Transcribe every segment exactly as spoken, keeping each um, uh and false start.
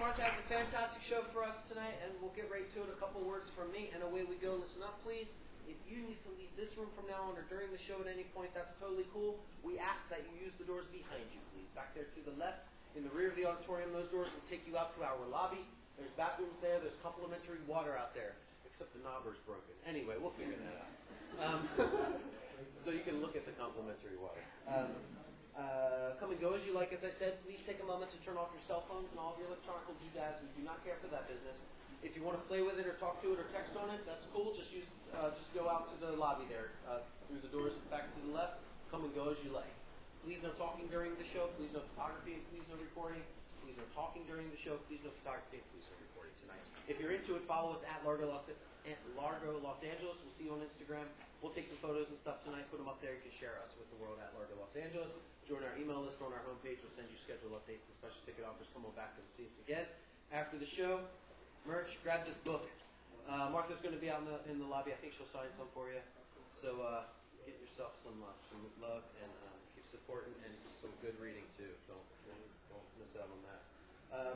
Martha has a fantastic show for us tonight, and we'll get right to it. A couple words from me, and away we go. Listen up, please. If you need to leave this room from now on or during the show at any point, that's totally cool. We ask that you use the doors behind you, please. Back there to the left, in the rear of the auditorium, those doors will take you out to our lobby. There's bathrooms there. There's complimentary water out there, except the knobber's broken. Anyway, we'll figure that out. Um, so you can look at the complimentary water. Um, uh, come and go as you like. As I said, please take a moment to turn off your cell phones and all of your electronic doodads. We do not care for that business. If you want to play with it or talk to it or text on it, that's cool. Just use, uh, just go out to the lobby there, uh, through the doors back to the left. Come and go as you like. Please no talking during the show. Please no photography. Please no recording. Please no talking during the show. Please no photography. Please no recording tonight. If you're into it, follow us at Largo Los, at Largo Los Angeles. We'll see you on Instagram. We'll take some photos and stuff tonight. Put them up there. You can share us with the world at Largo Los Angeles. Join our email list on our homepage. We'll send you schedule updates and special ticket offers. Come on back and see us again after the show. Merch, grab this book. Uh, Martha's going to be out in the, in the lobby. I think she'll sign some for you. So uh, get yourself some uh, some love and uh, keep supporting and some good reading too. Don't don't, don't miss out on that. Um,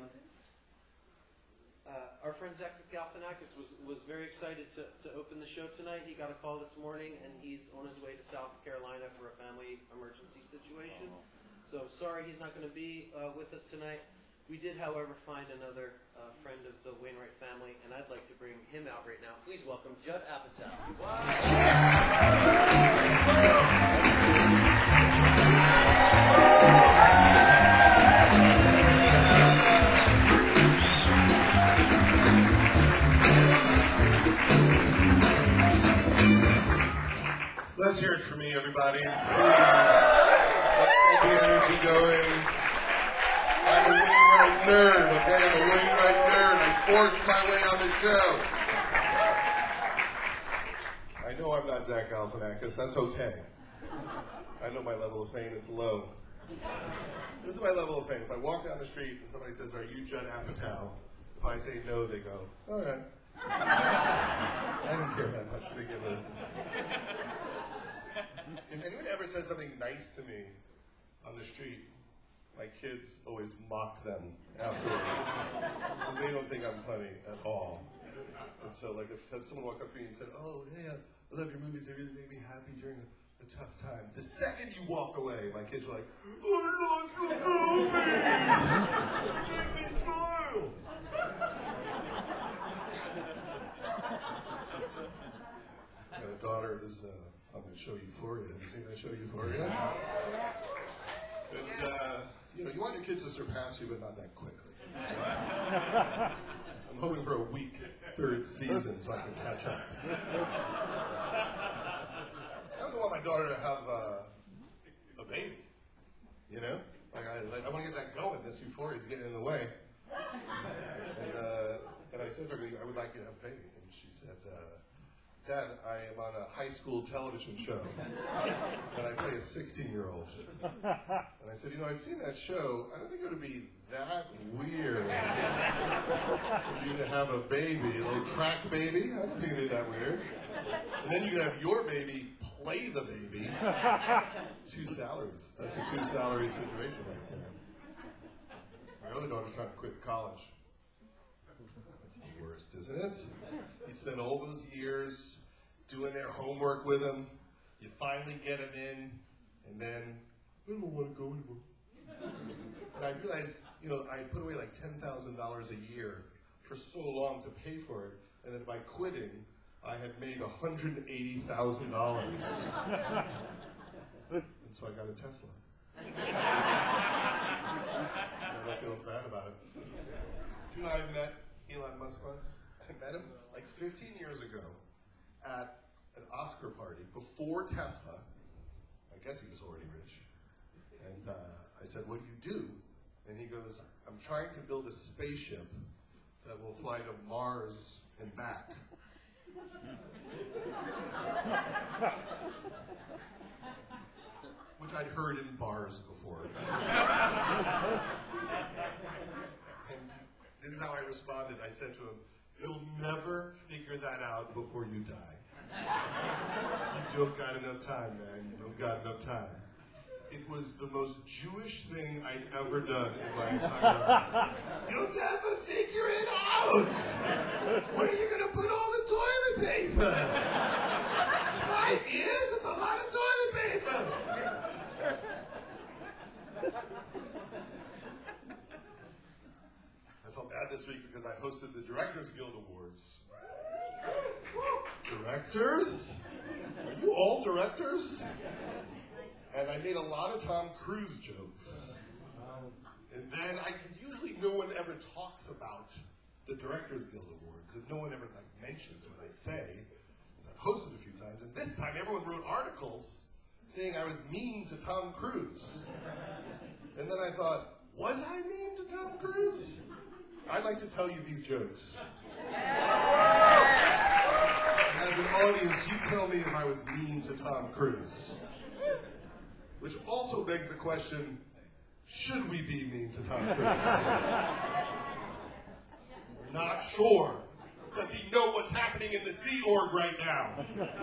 uh, our friend Zach Galifianakis was was very excited to, to open the show tonight. He got a call this morning and he's on his way to South Carolina for a family emergency situation. So sorry he's not going to be uh, with us tonight. We did, however, find another uh, friend of the Wainwright family, and I'd like to bring him out right now. Please welcome Judd Apatow. Let's hear it for me, everybody. Please, let's get the energy going. I'm a Wainwright nerd, okay? I'm a Wainwright nerd. I forced my way on the show. I know I'm not Zach Galifianakis. That's okay. I know my level of fame is low. This is my level of fame. If I walk down the street and somebody says, "Are you Judd Apatow?" If I say no, they go, "All right." I didn't care that much to begin with. If anyone ever said something nice to me on the street, my kids always mock them afterwards because they don't think I'm funny at all. And so, like, if someone walked up to me and said, "Oh, hey, I love your movies. They really make me happy during a, a tough time." The second you walk away, my kids are like, "I love your movies. They make me smile." My daughter is uh, on that show Euphoria. Have you seen that show Euphoria? And, uh, you know, you want your kids to surpass you, but not that quickly. Right? I'm hoping for a weak third season so I can catch up. I also want my daughter to have uh, a baby, you know? Like, I, like, I want to get that going. This Euphoria is getting in the way. And, uh, and I said to her, "I would like you to have a baby." And she said, uh, "Dad, I am on a high school television show, and I play a sixteen-year-old. And I said, "You know, I've seen that show. I don't think it would be that weird for you to have a baby, a little crack baby. I don't think it'd be that weird. And then you could have your baby play the baby. Two salaries. That's a two-salary situation right there." My other daughter's trying to quit college. That's the worst, isn't it? You spend all those years doing their homework with them. You finally get them in, and then, "I don't want to go anymore." And I realized, you know, I put away like ten thousand dollars a year for so long to pay for it, and that by quitting, I had made one hundred eighty thousand dollars. And so I got a Tesla. Nobody feels bad about it. Do you know I met Elon Musk once? I met him like fifteen years ago at an Oscar party before Tesla. I guess he was already rich. And uh, I said, "What do you do?" And he goes, "I'm trying to build a spaceship that will fly to Mars and back." Which I'd heard in bars before. And this is how I responded. I said to him, "You'll never figure that out before you die. You don't got enough time, man. You don't got enough time." It was the most Jewish thing I'd ever done in my entire life. You'll never figure it out. Where are you going to put all the toilet paper? Five years? It's a lot of toilet paper. I felt bad this week because I hosted the Directors Guild Awards. Directors? Are you all directors? And I made a lot of Tom Cruise jokes. And then, I, cause usually no one ever talks about the Directors Guild Awards, and no one ever like mentions what I say, because I've hosted a few times, and this time everyone wrote articles saying I was mean to Tom Cruise. And then I thought, was I mean to Tom Cruise? I'd like to tell you these jokes. As an audience, you tell me if I was mean to Tom Cruise. Which also begs the question, should we be mean to Tom Cruise? We're not sure. Does he know what's happening in the Sea Org right now?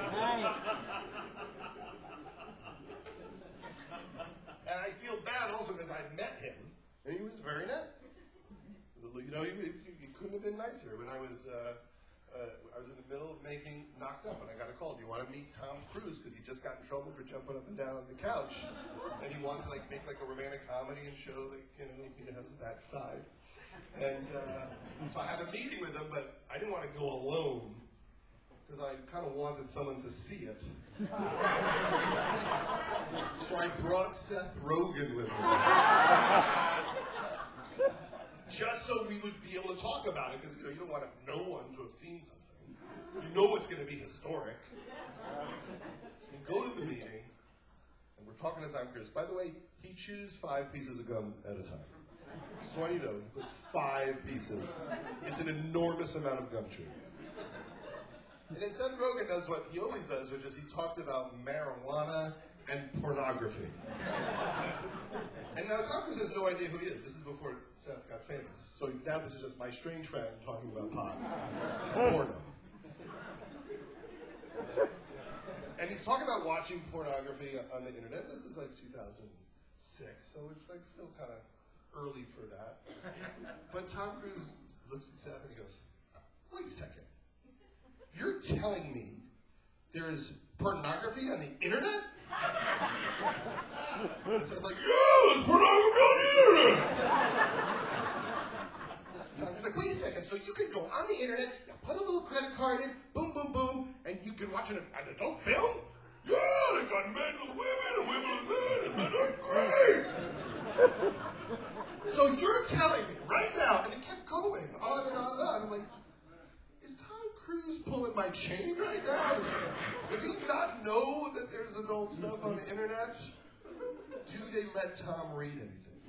And I feel bad also because I met him, and he was very nice. You know, he, he couldn't have been nicer. When I was, uh, uh, I was in the middle of making Knocked Up, and I got a call. Do you want to meet Tom Cruise? Because he just got in trouble for jumping up and down on the couch, and he wants to like make like a romantic comedy and show like you know he has that side. And uh, so I had a meeting with him, but I didn't want to go alone because I kind of wanted someone to see it. So I brought Seth Rogen with me. Just so we would be able to talk about it, because you know you don't want no one to have seen something. You know it's going to be historic. So we go to the meeting, and we're talking to Tom Cruise. By the way, he chews five pieces of gum at a time. Just want you to know, he puts five pieces. It's an enormous amount of gum chewing. And then Seth Rogen does what he always does, which is he talks about marijuana and pornography. And now Tom Cruise has no idea who he is. This is before Seth got famous. So now this is just my strange friend talking about pot and porno. And he's talking about watching pornography on the internet. This is like two thousand six, so it's like still kind of early for that. But Tom Cruise looks at Seth and he goes, wait a second. You're telling me there is pornography on the internet? And Seth's like, yeah, there's pornography on the internet. Tom Cruise is like, wait a second, so you can go on the internet, you put a little credit card in, boom, boom, boom, and you can watch an, an adult film? Yeah, they got men with women and women with men, and men are great. So you're telling me right now, and it kept going on and on and on. I'm like, is Tom Cruise pulling my chain right now? Does, does he not know that there's adult stuff on the internet? Do they let Tom read anything?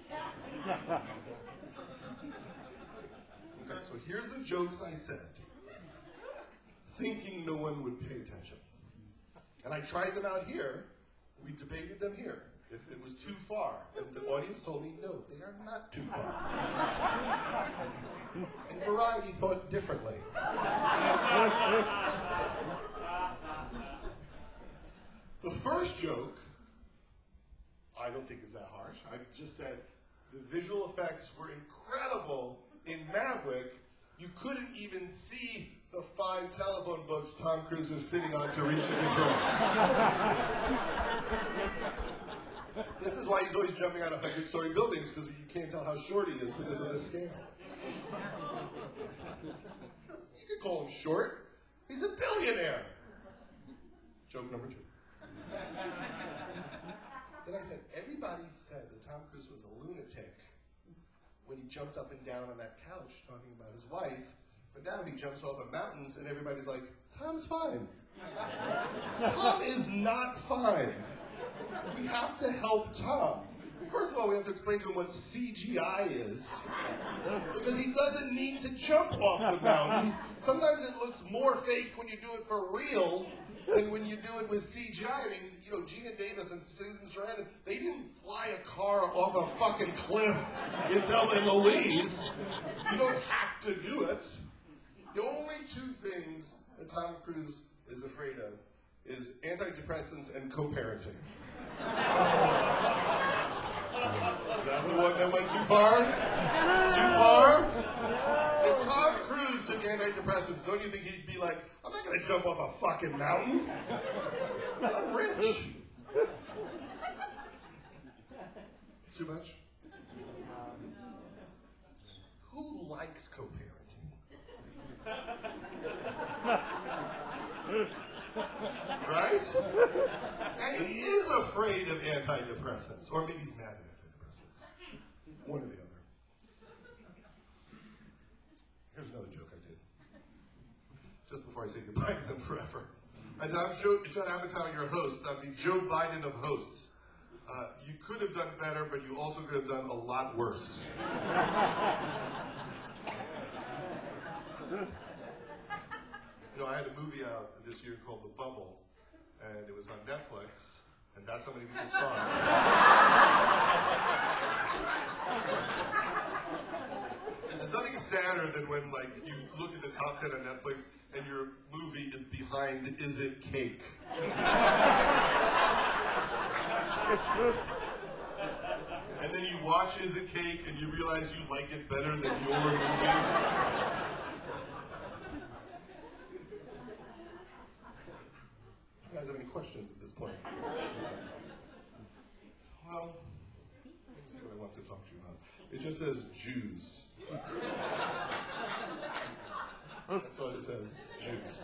Okay, so here's the jokes I said, thinking no one would pay attention. And I tried them out here. We debated them here. If it was too far, and the audience told me, no, they are not too far. And Variety thought differently. The first joke, I don't think is that harsh. I just said the visual effects were incredible in Maverick. You couldn't even see the five telephone books Tom Cruise was sitting on to reach the controls. This is why he's always jumping out of hundred-story buildings, because you can't tell how short he is because of the scale. You could call him short. He's a billionaire. Joke number two. Then I said, everybody said that Tom Cruise was a lunatic when he jumped up and down on that couch talking about his wife, but now he jumps off of mountains and everybody's like, Tom's fine. Tom is not fine. We have to help Tom. First of all, we have to explain to him what C G I is, because he doesn't need to jump off the mountain. Sometimes it looks more fake when you do it for real than when you do it with C G I. I mean, you know, Gina Davis and Susan Sarandon, they didn't fly a car off a fucking cliff in Thelma and Louise. You don't have to do it. The only two things that Tom Cruise is afraid of is antidepressants and co-parenting. Is that the one that went too far? Too far? antidepressants, don't you think he'd be like, I'm not going to jump off a fucking mountain. I'm rich. Too much? Who likes co-parenting? Right? And he is afraid of antidepressants. Or maybe he's mad at antidepressants. One or the other. Here's another joke I did. Just before I say goodbye to them forever. I said, I'm Joe, Judd Apatow, your host. I'm the Joe Biden of hosts. Uh, you could have done better, but you also could have done a lot worse. You know, I had a movie out this year called The Bubble, and it was on Netflix, and that's how many people saw it. There's nothing sadder than when, like, you look at the top ten on Netflix, and your movie is behind Is It Cake? And then you watch Is It Cake, and you realize you like it better than your movie. You guys have any questions at this point? Well, let me see what I want to talk to you about. It just says Jews. That's all it says, Jews.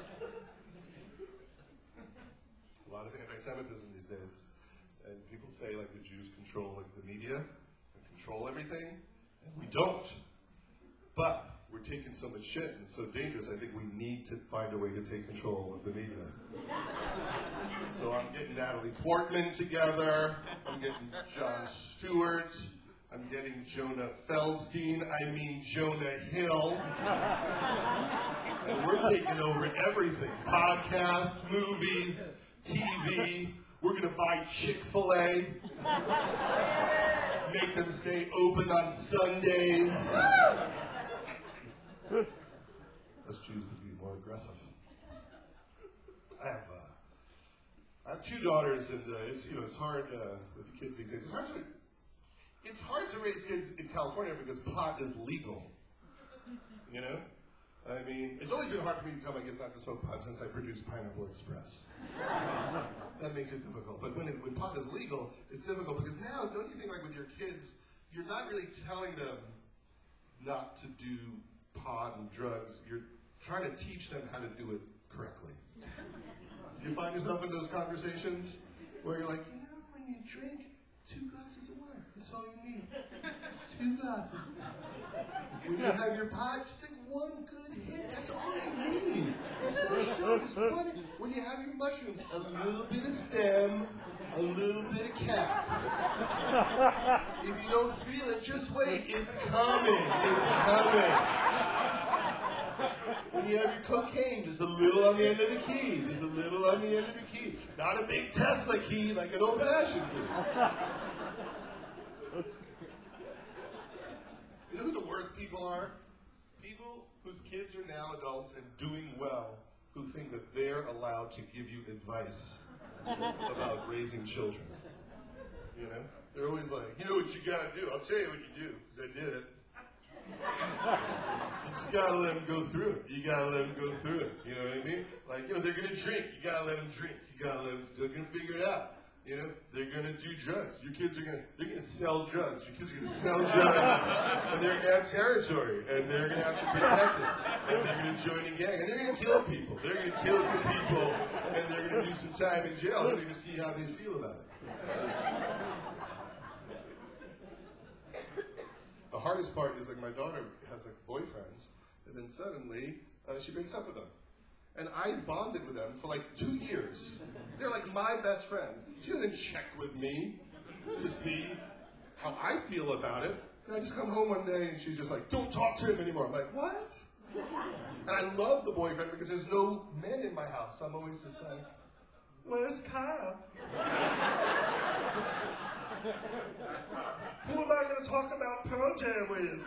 A lot of anti-Semitism these days. And people say, like, the Jews control, like, the media and control everything. And we don't. But we're taking so much shit and it's so dangerous, I think we need to find a way to take control of the media. So I'm getting Natalie Portman together. I'm getting Jon Stewart. I'm getting Jonah Feldstein. I mean Jonah Hill. And we're taking over everything. Podcasts, movies, T V. We're going to buy Chick-fil-A. Make them stay open on Sundays. Us Jews would be more aggressive. I have, uh, I have two daughters, and uh, it's, you know, it's hard uh, with the kids these days. It's hard to, it's hard to raise kids in California because pot is legal. You know? I mean, it's always been hard for me to tell my kids not to smoke pot since I produced Pineapple Express. That makes it difficult. But when, it, when pot is legal, it's difficult because now, don't you think, like with your kids, you're not really telling them not to do pot and drugs. You're trying to teach them how to do it correctly. Do you find yourself in those conversations where you're like, you know, when you drink two glasses of wine, that's all you need. It's two glasses. When you have your pot, just take one good hit. That's all you need. Just one. When you have your mushrooms, a little bit of stem, a little bit of cap. If you don't feel it, just wait. It's coming. It's coming. When you have your cocaine, just a little on the end of the key. Just a little on the end of the key. Not a big Tesla key like an old-fashioned key. You know who the worst people are? People whose kids are now adults and doing well, who think that they're allowed to give you advice about raising children. You know? They're always like, you know what you gotta do? I'll tell you what you do, because I did it. You just gotta let them go through it. You gotta let them go through it. You know what I mean? Like, you know, they're gonna drink. You gotta let them drink. You gotta let them, they're gonna figure it out. You know, they're gonna do drugs. Your kids are gonna, they're gonna sell drugs. Your kids are gonna sell drugs, and they're gonna have territory, and they're gonna have to protect it, and they're gonna join a gang, and they're gonna kill people. They're gonna kill some people, and they're gonna do some time in jail, and they're gonna see how they feel about it. The hardest part is, like, my daughter has, like, boyfriends, and then suddenly uh, she breaks up with them. And I've bonded with them for, like, two years. They're, like, my best friend. She doesn't check with me to see how I feel about it. And I just come home one day, and she's just like, don't talk to him anymore. I'm like, what? And I love the boyfriend because there's no men in my house. So I'm always just like, where's Kyle? Who am I going to talk about Pearl Jam with?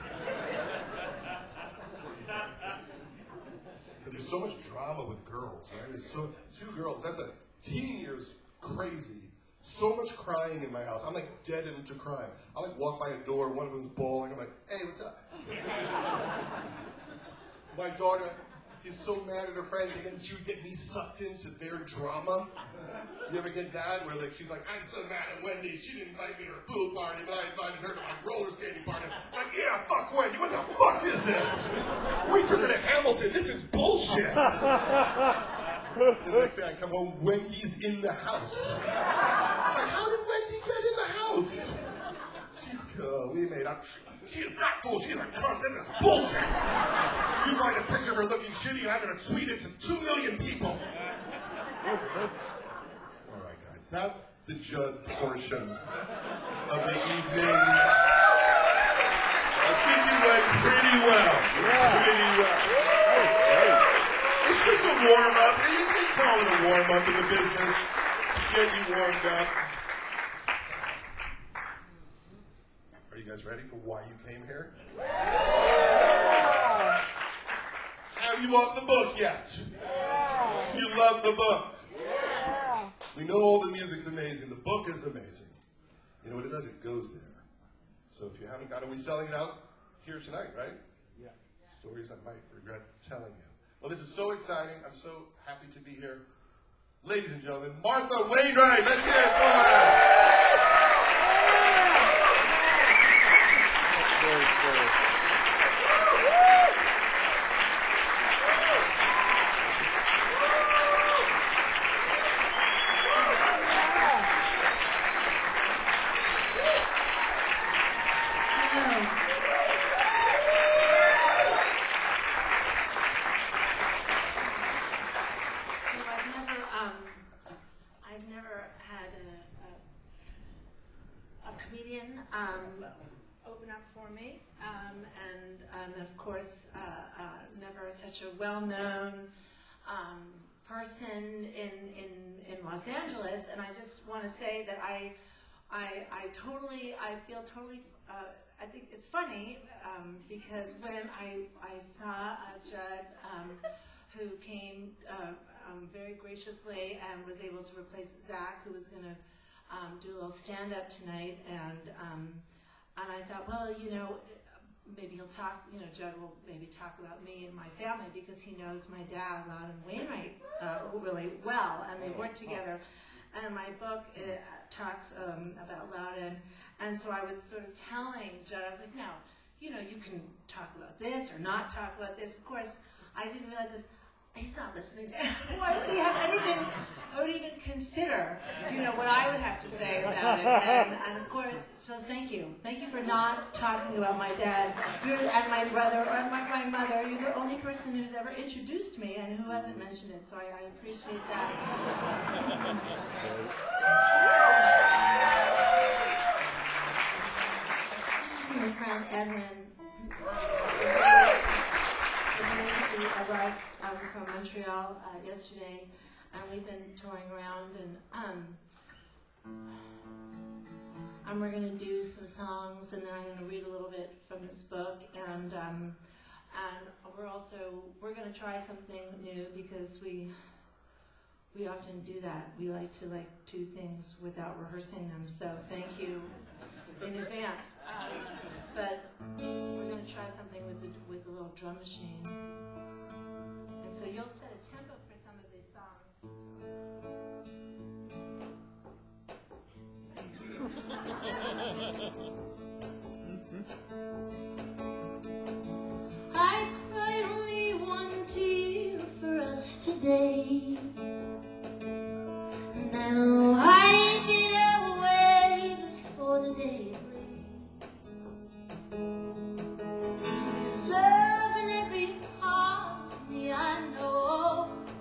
But there's so much drama with girls, right? There's so two girls. That's a teen years crazy. So much crying in my house. I'm like dead into crying. I like walk by a door. One of them's bawling. I'm like, hey, what's up? My daughter, is so mad at her friends, and then she would get me sucked into their drama. You ever get that? Where like she's like, I'm so mad at Wendy. She didn't invite me to her pool party, but I invited her to my roller skating party. I'm like, yeah, fuck Wendy. What the fuck is this? We took her to Hamilton. This is bullshit. The next day I come home, Wendy's in the house. Like, how did Wendy get in the house? She's cool. We made up. She, she is not cool. She is a cunt. This is bullshit. You find a picture of her looking shitty and I'm going to tweet it to two million people. All right, guys. That's the Judd portion of the evening. I think it went pretty well. Pretty well. It's just a warm-up. You can call it a warm-up in the business. Get you warmed up. Are you guys ready for why you came here? Have you bought the book yet? Do you love the book? We know all the music's amazing. The book is amazing. You know what it does? It goes there. So if you haven't got it, we're selling it out here tonight, right? Yeah. Stories I might regret telling you. Well, this is so exciting. I'm so happy to be here. Ladies and gentlemen, Martha Wainwright. Let's hear it for her. Um, open up for me, um, and um, of course, uh, uh, never such a well-known um, person in, in in Los Angeles. And I just want to say that I, I, I totally, I feel totally. Uh, I think it's funny um, because when I I saw uh, Judd, um, who came uh, um, very graciously and was able to replace Zach, who was going to. Um, do a little stand-up tonight, and um, and I thought, well, you know, maybe he'll talk, you know, Judd will maybe talk about me and my family because he knows my dad, Loudon Wainwright, uh, really well, and they've worked together. And my book it, uh, talks um, about Loudon, and so I was sort of telling Judd, I was like, no, you know, you can talk about this or not talk about this. Of course, I didn't realize that he's not listening to why would he have anything, I would even consider, you know, what I would have to say about it. And, and of course, so thank you. Thank you for not talking about my dad You're, and my brother and my, my mother. You're the only person who's ever introduced me and who hasn't mentioned it, so I, I appreciate that. This is my friend Edwin. We arrived um, from Montreal uh, yesterday, and we've been touring around, and um, and we're going to do some songs, and then I'm going to read a little bit from this book, and um, and we're also we're going to try something new because we we often do that. We like to like do things without rehearsing them. So thank you in advance. Um, but we're going to try something with the with the little drum machine. And so you'll set a tempo for some of these songs. I cry only one tear for us today. Now I get away before the day breaks. There's love in every part of me, I know.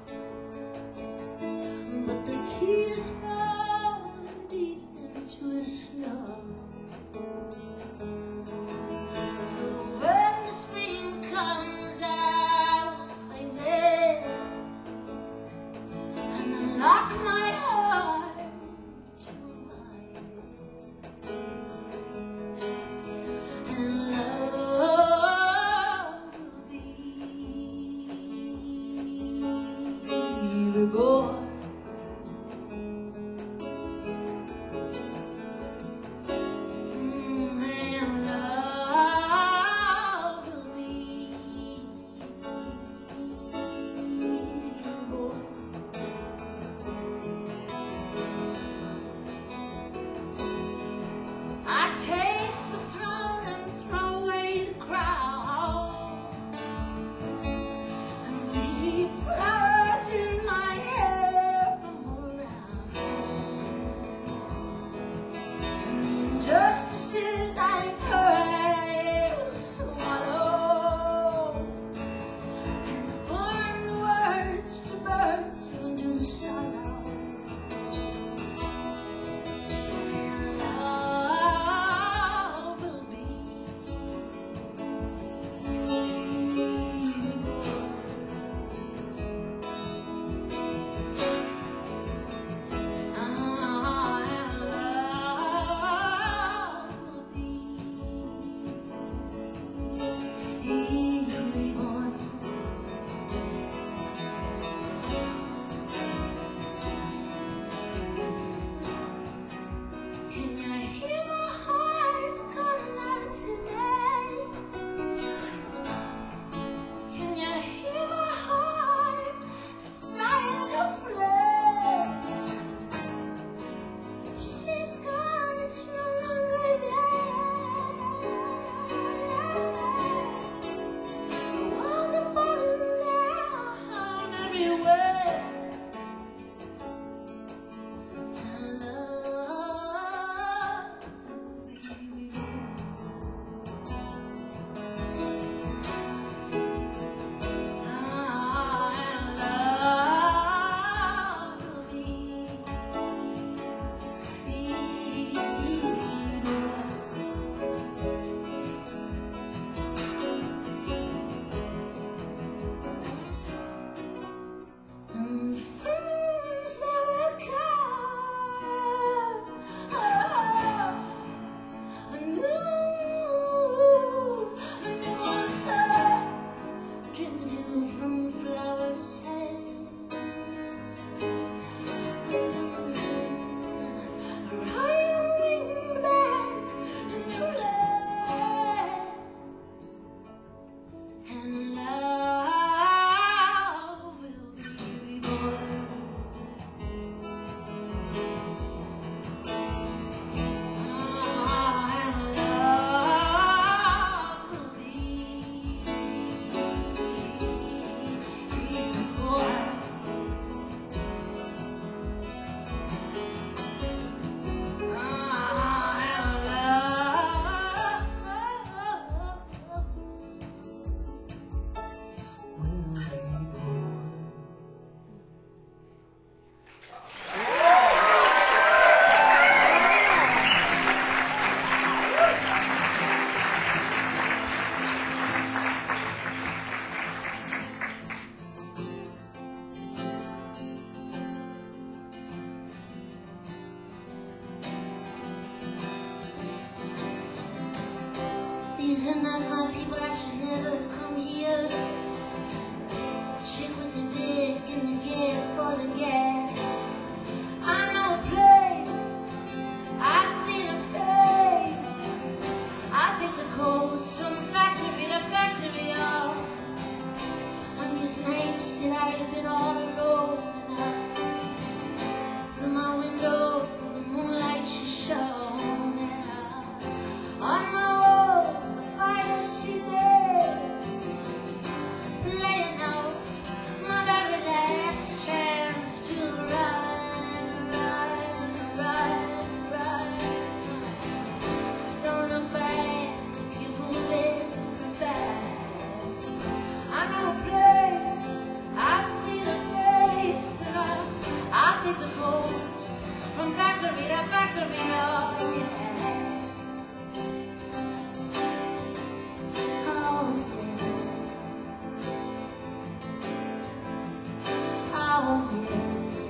take the coast from factory to factory, oh yeah. Oh yeah. Oh yeah.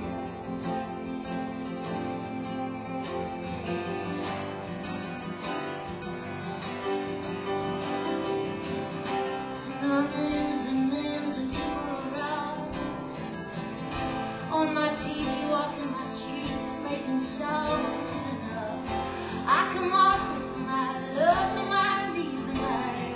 Millions and millions of people around on my T V, walking my streets, making sounds, and uh, I come up with my love, and my lead, and my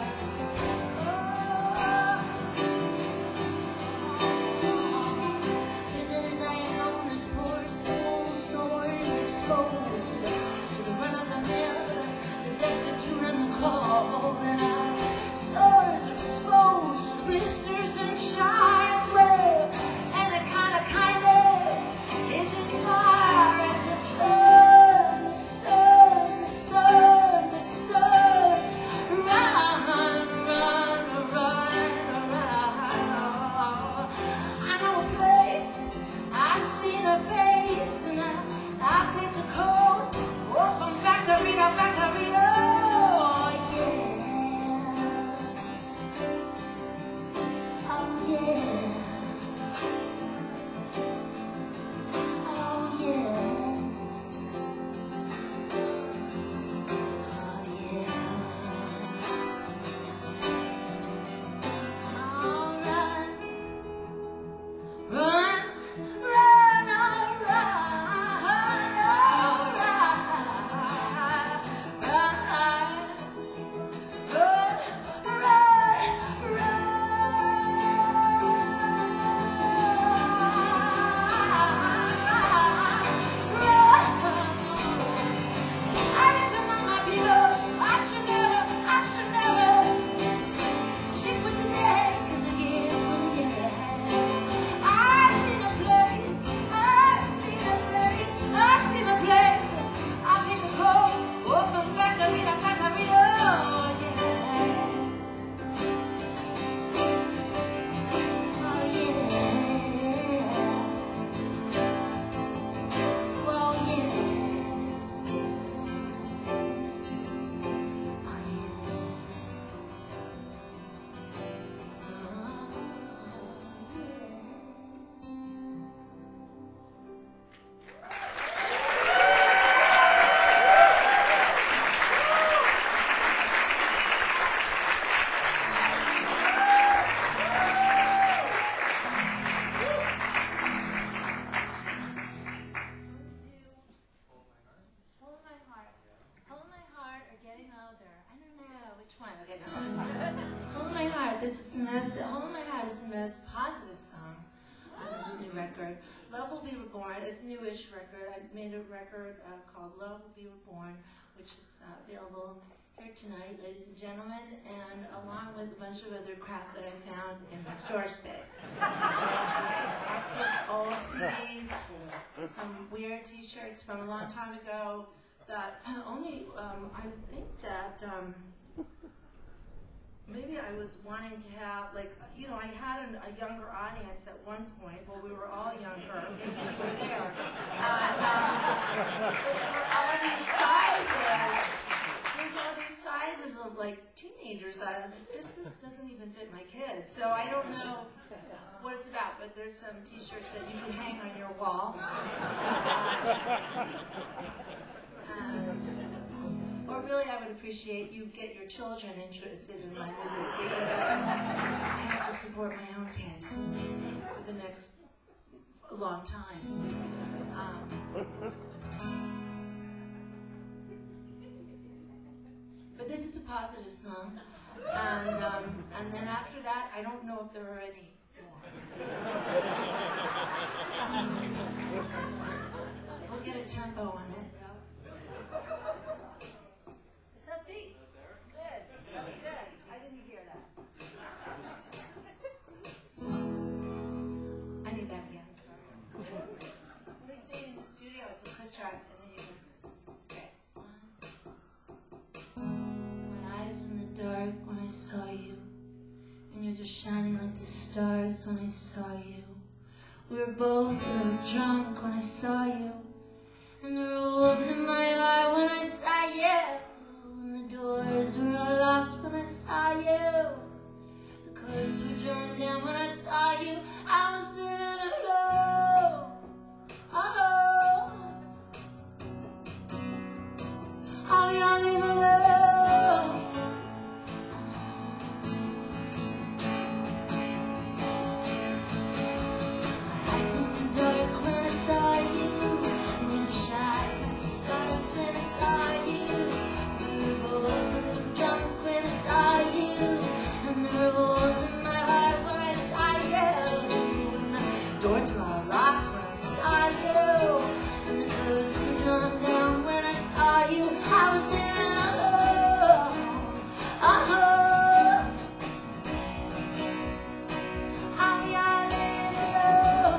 oh. Is it as I am known as poor soul, swords exposed to the, to the run of the mill, the destitute and the cold, and I swords exposed, blisters and shards, well, and a kind of kindness is as far as the sun, the sun, the sun, the sun. Run, run, run, run. I know a place, I see the face, and I, I'll take the coast, open factory to factory, oh yeah. Oh yeah. Oh yeah. Oh yeah. I'll run, run, run, oh run, oh run, run, run, run, Hold my heart. Hold my heart or getting older. I don't know which one. Okay, no. Hold my heart. This is the most. Hold my heart is the most positive song on this new record. Love Will Be Reborn. It's a newish record. I made a record uh, called Love Will Be Reborn, which is uh, available here tonight, ladies and gentlemen, and along with a bunch of other crap that I found in the store space. Lots of old C Ds, some weird T-shirts from a long time ago that only, um, I think that um, maybe I was wanting to have, like, you know, I had an, a younger audience at one point. Well, we were all younger. Maybe you were there. And um, but there were all these sizes. There's all these sizes of, like, teenager sizes. This is, doesn't even fit my kids. So I don't know what it's about, but there's some T-shirts that you can hang on your wall. Um, or really, I would appreciate you get your children interested in my music, because I have to support my own kids for the next long time. Um, but this is a positive song, and um, and then after that, I don't know if there are any more. We'll get a tempo on it. It's upbeat. It's good. That's good. I didn't hear that. I need that again. Like being in the studio, it's a click track, and then you can. Okay. My eyes were in the dark when I saw you, and yours were shining like the stars when I saw you. We were both a little drunk when I saw you, and the rules in my heart when I saw you, and the doors were all locked when I saw you. The curtains were drawn down when I saw you. I was living alone. Oh, oh, yeah, living alone. My eyes went dark when I saw you. And there's a shine in the stars when I saw you. We were both a little drunk when I saw you, and the rules in my heart when I saw you. And the doors were all locked when I saw you, and the curtains were drawn down when I saw you. I was living alone. Oh, oh, yeah, living alone.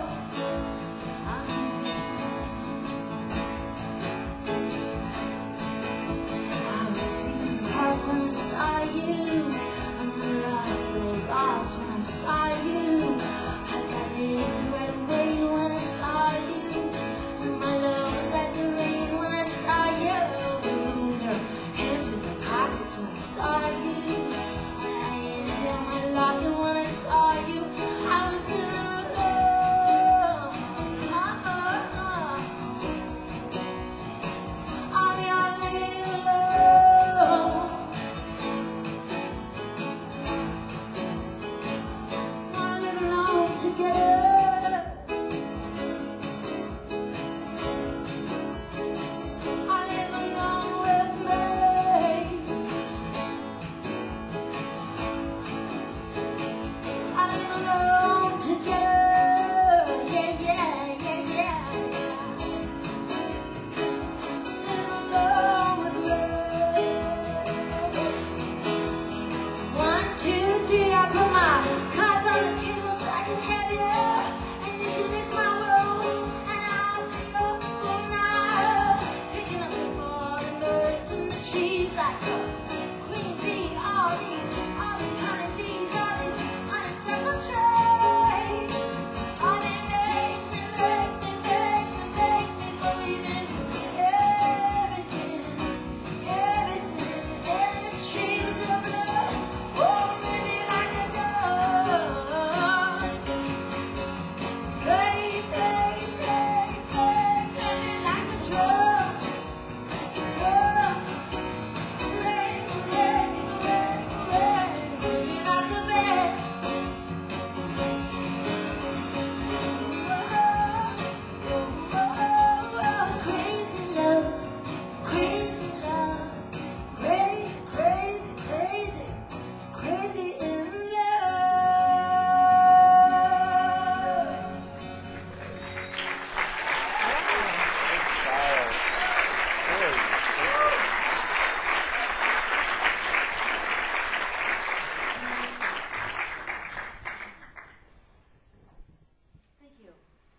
I was singing hard when I saw you. I'm lost, so lost when I saw you. I got in right away when I saw you. And my love was like the rain when I saw you. Your hands in my pockets when I saw you. And I ended down my locket when I saw you. I was living alone. Oh, oh, oh. I'm your living alone. Not living alone together. I live alone with me. I live alone together. Yeah, yeah, yeah, yeah. Live alone with me. One, two, three, I put my cards on the table so I can have you, and you can lick my rose, and I'll be your fool now. Picking up the falling birds from the trees like a queen bee. All these, all these honey bees, all these honeysuckle trees. Oh, they make me, make me, make me, make me believe in everything, everything, every streams of blood. Oh, maybe like a dove. Play, play, play, play, play like a drum, drum. Play, play, play, play, play like a band. Crazy love, crazy love, crazy, crazy, crazy, crazy in love. Thank you.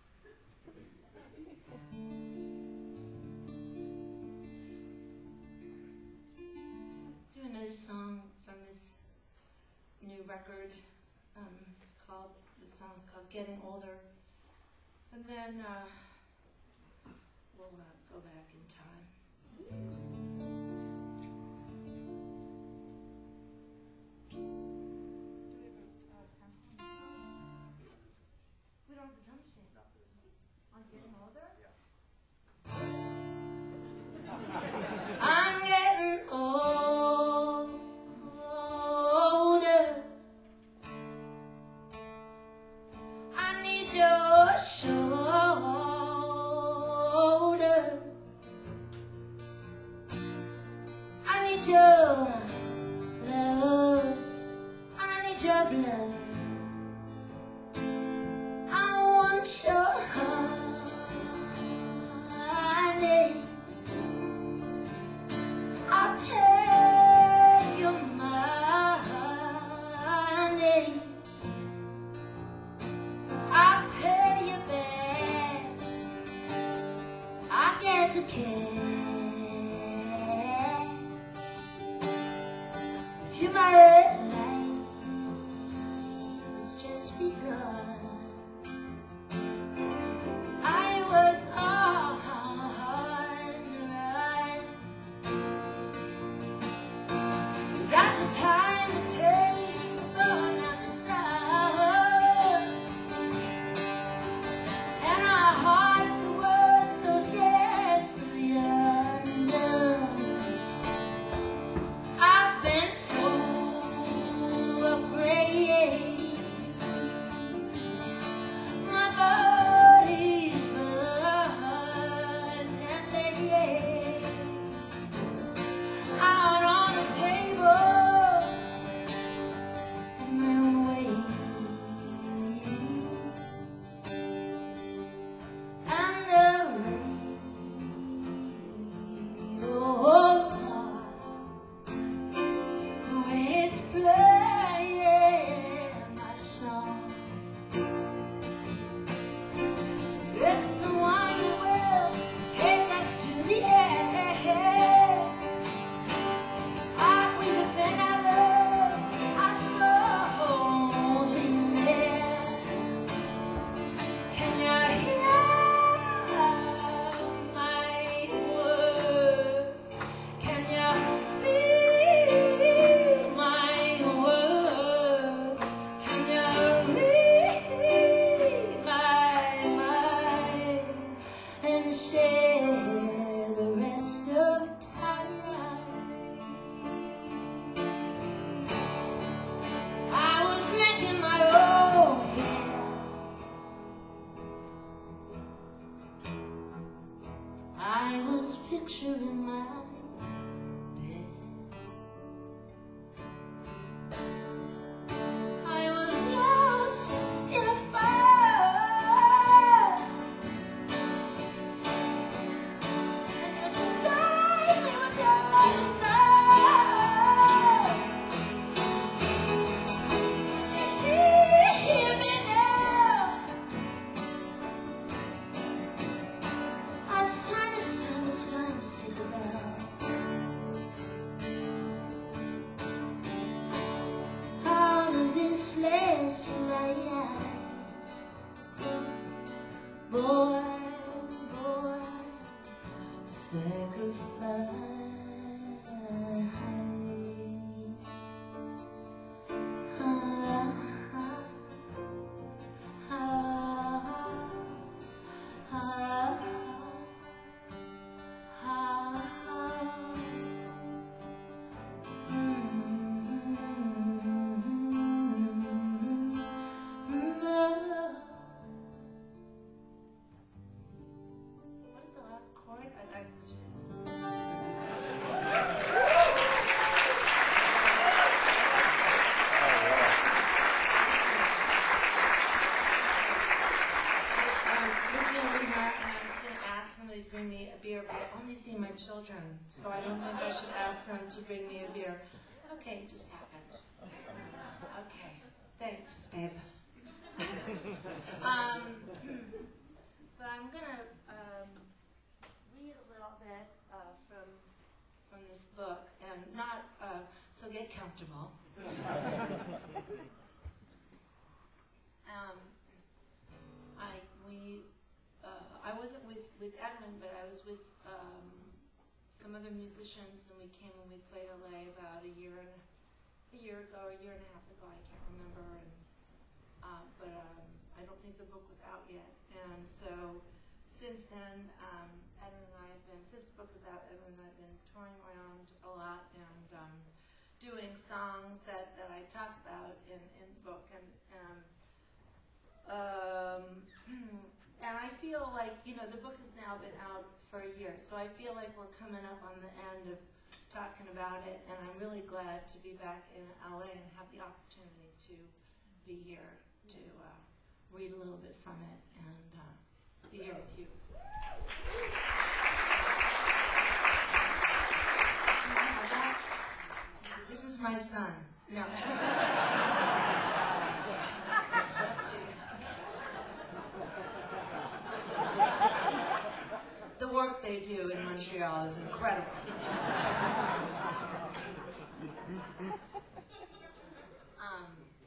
Do another song from this new record. Um, it's called, the song's called Getting Older. And then uh, we'll uh, go back in time. We don't have the drum machine. On Getting Older? I'm getting old, older. I need your shoulder. I need your love. I need your blood. I want your honey. I'll take your money. I'll pay you back. I get the cash. You my life has just begun. children, so I don't think I should ask them to bring me a beer. Okay, it just happened. Okay, thanks, babe. um, but I'm gonna um, read a little bit uh, from from this book, and not uh, so get comfortable. um, I we uh, I wasn't with with Edmund, but I was with um, some other musicians, and we came and we played L A about a year and a year ago, or a year and a half ago. I can't remember. And um, but um, I don't think the book was out yet, and so since then, um, Edmund and I have been. Since the book is out, Edmund and I have been touring around a lot and um, doing songs that, that I talk about in in the book, and. and Um, and I feel like, you know, the book has now been out for a year, so I feel like we're coming up on the end of talking about it, and I'm really glad to be back in L A and have the opportunity to be here to uh, read a little bit from it and uh, be here with you. This is my son. No. The work they do in Montreal is incredible. um,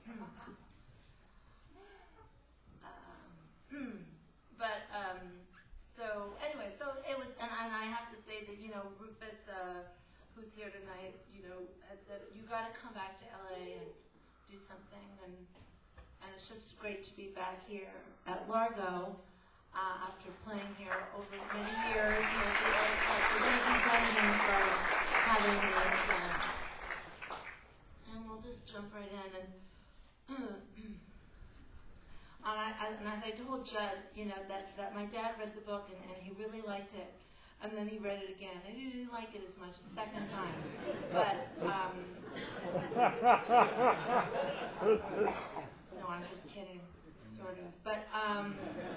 um, but um, so anyway, so it was, and, and I have to say that, you know, Rufus, uh, who's here tonight, you know, had said, you got to come back to L A and do something, and and it's just great to be back here at Largo. Uh, after playing here over many years, and I feel like uh, thank you Brendan for having me again. And we'll just jump right in. And, and, I, I, and as I told Judd, you know, that, that my dad read the book and, and he really liked it. And then he read it again, and he didn't like it as much the second time. But, um, no, I'm just kidding, sort of. But, um,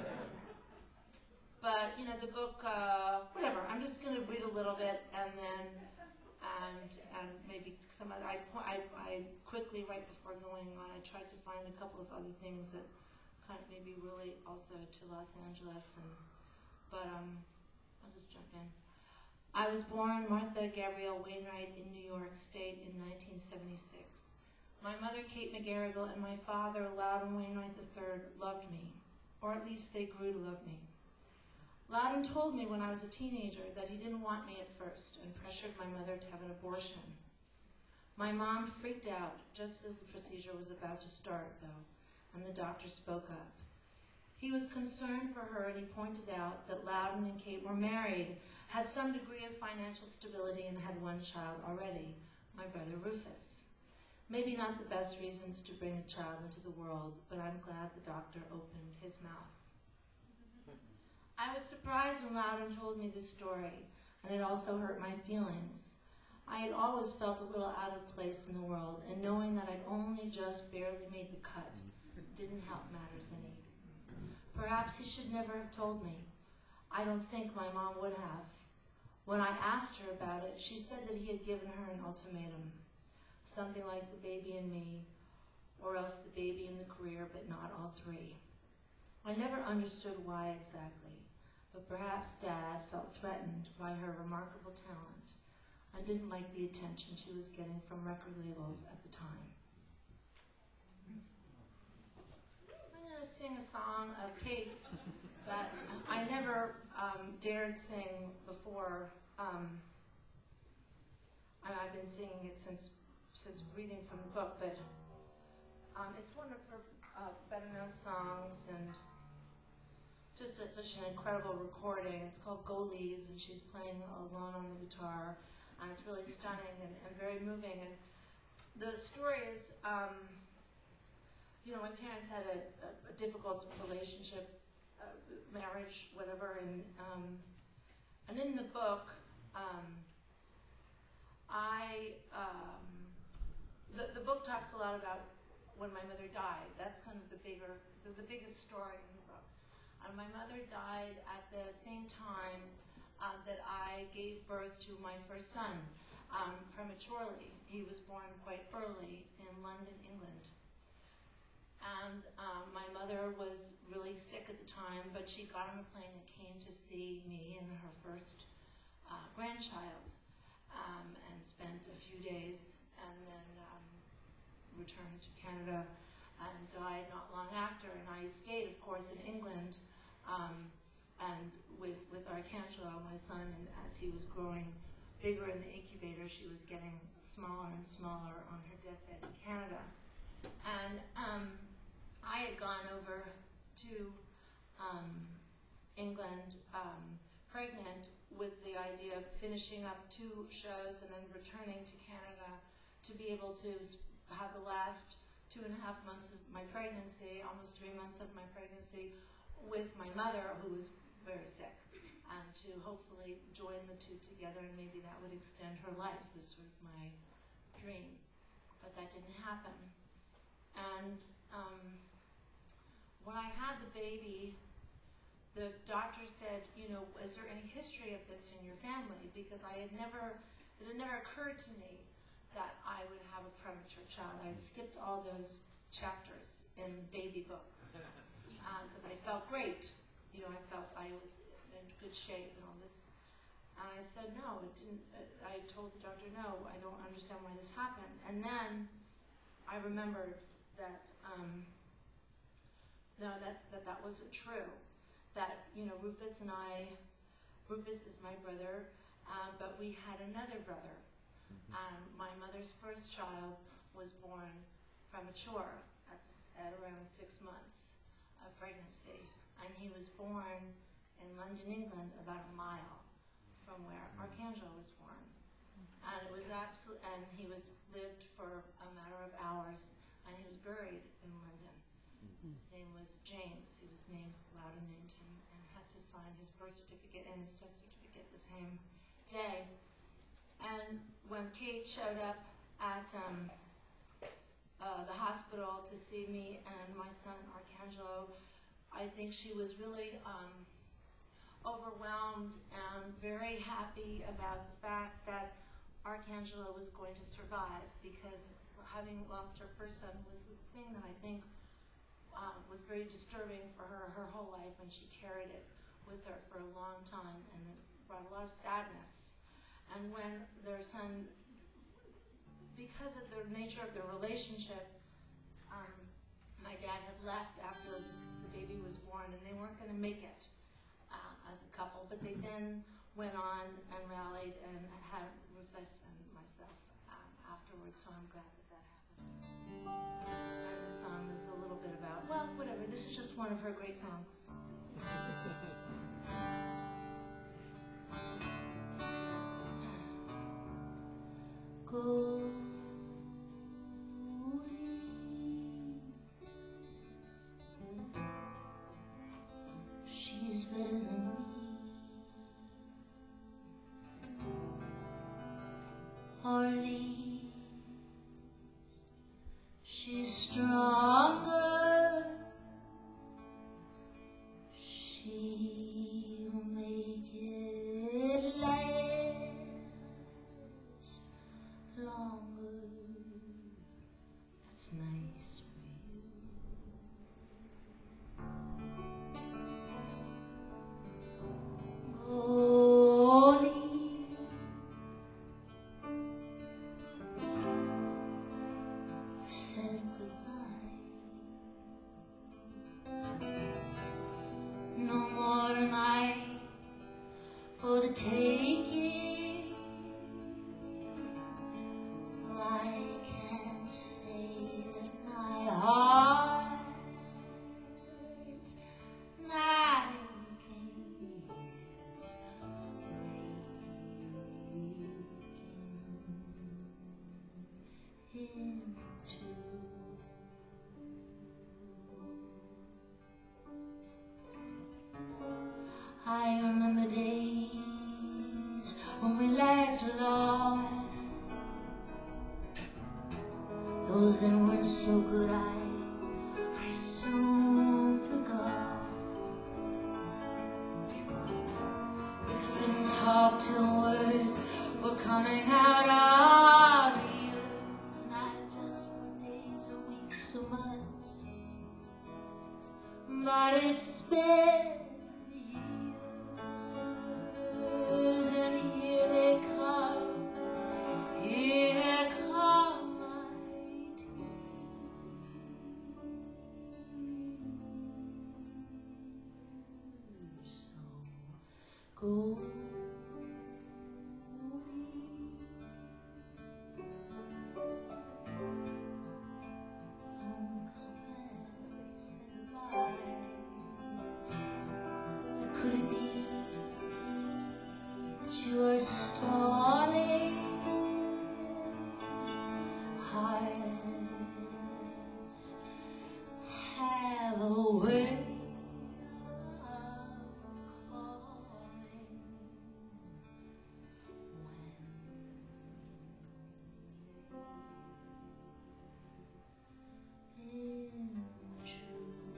But, you know, the book, uh, whatever, I'm just going to read a little bit and then, and and maybe some other, I, I, I quickly, right before going on, I tried to find a couple of other things that kind of maybe relate also to Los Angeles, and, but um, I'll just jump in. I was born Martha Gabrielle Wainwright in New York State in nineteen seventy-six. My mother, Kate McGarrigle, and my father, Loudon Wainwright the third, loved me, or at least they grew to love me. Loudon told me when I was a teenager that he didn't want me at first and pressured my mother to have an abortion. My mom freaked out just as the procedure was about to start, though, and the doctor spoke up. He was concerned for her, and he pointed out that Loudon and Kate were married, had some degree of financial stability, and had one child already, my brother Rufus. Maybe not the best reasons to bring a child into the world, but I'm glad the doctor opened his mouth. I was surprised when Loudon told me this story, and it also hurt my feelings. I had always felt a little out of place in the world, and knowing that I'd only just barely made the cut didn't help matters any. Perhaps he should never have told me. I don't think my mom would have. When I asked her about it, she said that he had given her an ultimatum, something like the baby and me, or else the baby and the career, but not all three. I never understood why exactly. But perhaps Dad felt threatened by her remarkable talent and didn't like the attention she was getting from record labels at the time. I'm going to sing a song of Kate's that I never um, dared sing before. Um, I've been singing it since since reading from the book, but um, it's one of her uh, better-known songs, and just a, such an incredible recording. It's called Go Leave, and she's playing alone on the guitar, and it's really stunning and, and very moving. And the story is, um, you know, my parents had a, a, a difficult relationship, uh, marriage, whatever, and um, and in the book, um, I um, the the book talks a lot about when my mother died. That's kind of the bigger, the, the biggest story in the book. And my mother died at the same time uh, that I gave birth to my first son um, prematurely. He was born quite early in London, England. And um, my mother was really sick at the time, but she got on a plane and came to see me and her first uh, grandchild, um, and spent a few days, and then um, returned to Canada and died not long after. And I stayed, of course, in England, um, and with, with Arcangelo, my son, and as he was growing bigger in the incubator, she was getting smaller and smaller on her deathbed in Canada. And um, I had gone over to um, England um, pregnant with the idea of finishing up two shows and then returning to Canada to be able to have the last two and a half months of my pregnancy, almost three months of my pregnancy, with my mother, who was very sick, and to hopefully join the two together, and maybe that would extend her life, was sort of my dream. But that didn't happen. And um, when I had the baby, the doctor said, you know, is there any history of this in your family? Because I had never, it had never occurred to me that I would have a premature child. I had skipped all those chapters in baby books because um, I felt great. You know, I felt I was in good shape and all this. And I said, no, it didn't. I told the doctor, no, I don't understand why this happened. And then I remembered that um, no, that's, that that wasn't true. That, you know, Rufus and I, Rufus is my brother, uh, but we had another brother. Mm-hmm. Um, my mother's first child was born premature at, this, at around six months of pregnancy. And he was born in London, England, about a mile from where Arcangelo was born. Mm-hmm. And it was absolute, and he was lived for a matter of hours, and he was buried in London. Mm-hmm. His name was James. He was named, Loudon named him, and had to sign his birth certificate and his death certificate the same day. And when Kate showed up at um, uh, the hospital to see me and my son Arcangelo, I think she was really um, overwhelmed and very happy about the fact that Arcangelo was going to survive, because having lost her first son was the thing that I think um, was very disturbing for her her whole life, and she carried it with her for a long time, and it brought a lot of sadness. And when their son, because of the nature of their relationship, um, my dad had left after the baby was born, and they weren't going to make it uh, as a couple, but they then went on and rallied and had Rufus and myself um, afterwards, so I'm glad that that happened. And this song is a little bit about, well, whatever, this is just one of her great songs. Go. She's better than me, or at least she's stronger. She'll make it last longer. That's nice for you. Holy, you said goodbye. No more am I for the taking. I can't say that my heart's not aching. It's breaking in two. I remember days when we laughed a lot. Those that weren't so good, I, I soon forgot. It's in talk till words were coming out of ears, not just for days or weeks or months, but it's been years, and here they come, here come my tears. So go. Could it be that you're stalling? Hearts have a way of calling when in truth.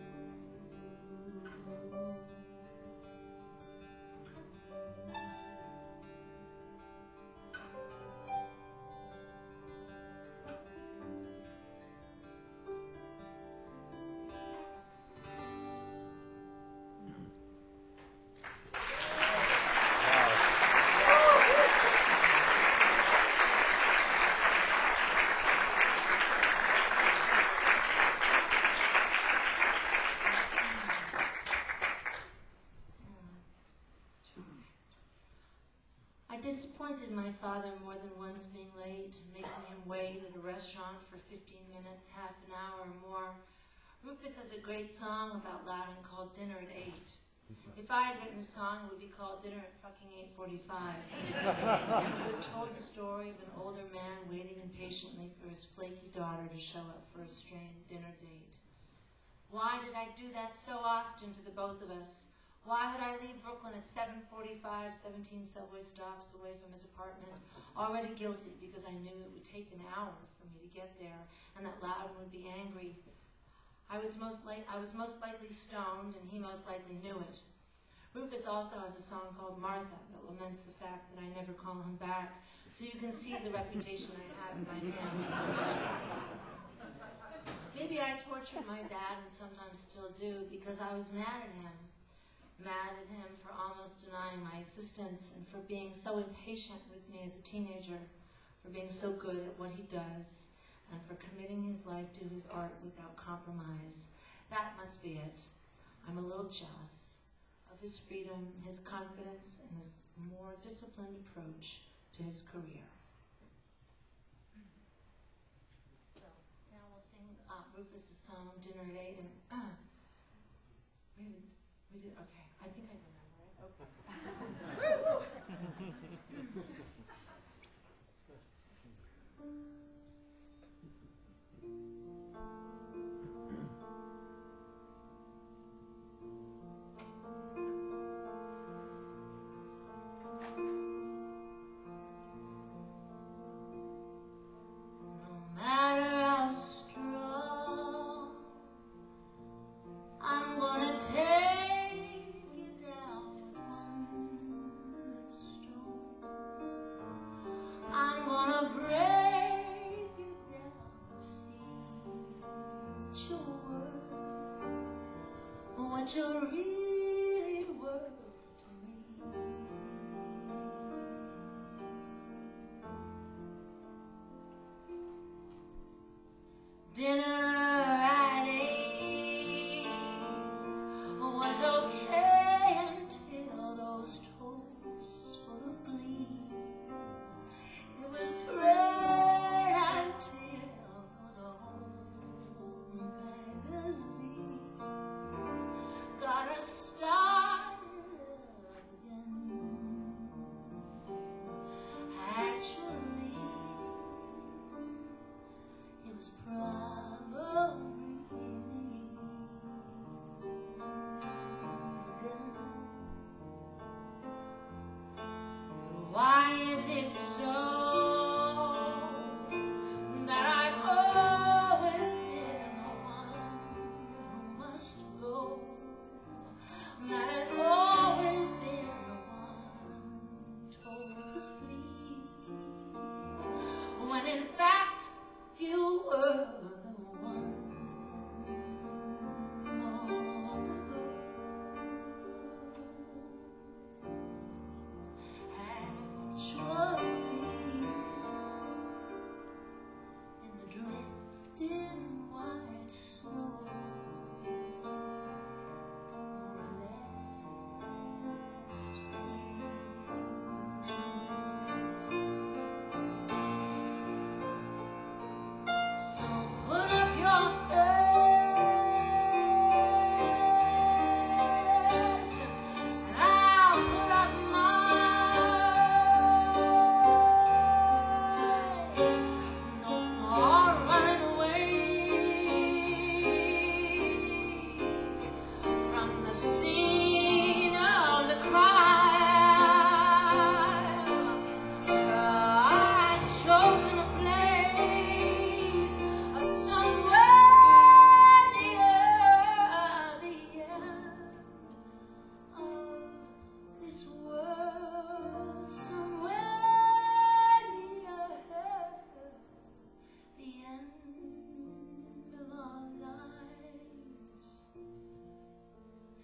I disappointed my father more than once being late, making him wait at a restaurant for fifteen minutes, half an hour or more. Rufus has a great song about Loudon called Dinner at eight. If I had written a song, it would be called Dinner at fucking eight forty-five. And it would have told the story of an older man waiting impatiently for his flaky daughter to show up for a strained dinner date. Why did I do that so often to the both of us? Why would I leave Brooklyn at seven forty-five, seventeen subway stops away from his apartment, already guilty because I knew it would take an hour for me to get there and that Loudon would be angry. I was most li- I was most likely stoned, and he most likely knew it. Rufus also has a song called Martha that laments the fact that I never call him back, so you can see the reputation I have in my family. Maybe I tortured my dad and sometimes still do because I was mad at him. Mad at him for almost denying my existence and for being so impatient with me as a teenager, for being so good at what he does, and for committing his life to his art without compromise. That must be it. I'm a little jealous of his freedom, his confidence, and his more disciplined approach to his career. So now we'll sing uh, Rufus' song, Dinner at Eight, and uh, we, we did, okay. I think I remember it. No matter how strong, I'm gonna take what you're really worth to me. Dinner at eight was okay until those toasts full of glee. It was great until those old magazines got us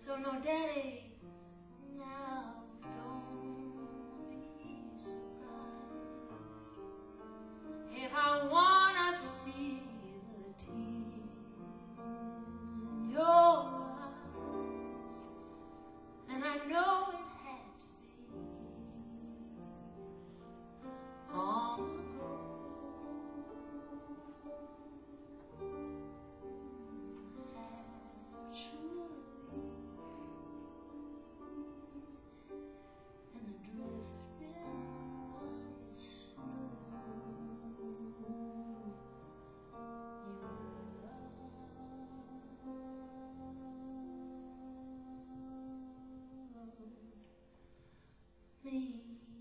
So no, Daddy, now don't be surprised if I wanna see the tears in your eyes. Then I know it had to be long ago. Actually, and the drifting white snow, you loved me.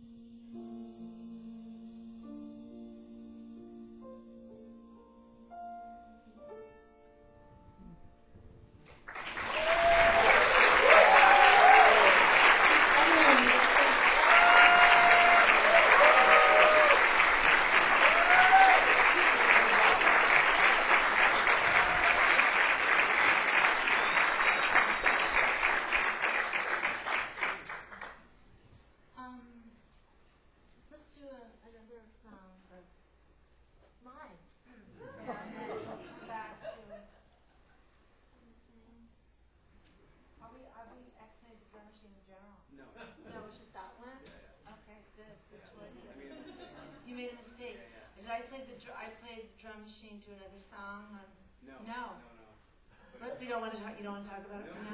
Um, let's do a, another song of mine. And then come back to something. Are we, are we X-Men drum machine in general? No. No, it's just that one? Yeah, Okay, good, good choices. I mean, You made a mistake. Yeah, Did I play the, dr- I played the drum machine to another song on? no. No. No, no. But we don't want to talk, you don't want to talk about it No. now?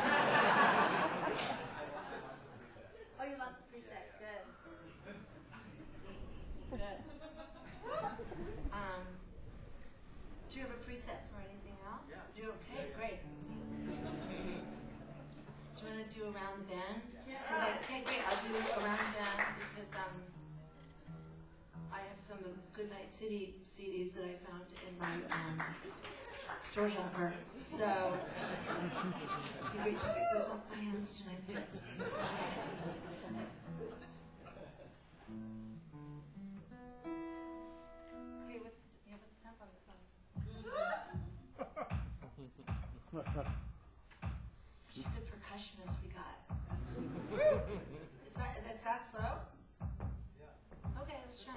Oh, you lost the preset, good. Good. Um, do you have a preset for anything else? Yeah. Do you, okay, great. Do you want to do Around the Bend? Because I, okay, great, I'll do Around the Bend because, um, I have some of Goodnight City C Ds that I found in my, um, store shopper. So, it'd be great to get those off my hands tonight, thanks. Okay, what's, yeah, what's the tempo on this one? Such a good percussionist we got. Is that, is that slow? Yeah. Okay, let's try.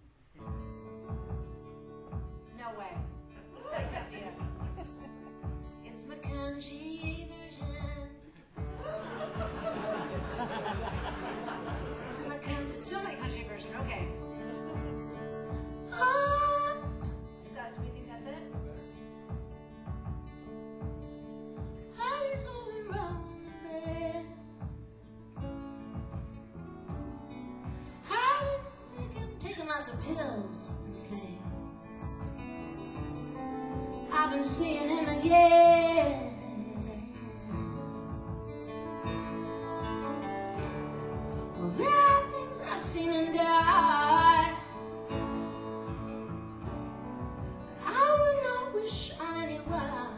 No way. That can't be it. It's my country version. It's my country, it's still my country version, okay. Ah. Is that, do we think that's it? I've been going round the bed. I've been making, taking lots of pills and things. I've been seeing him again. Well, there are things I've seen him die. I would not wish on anyone.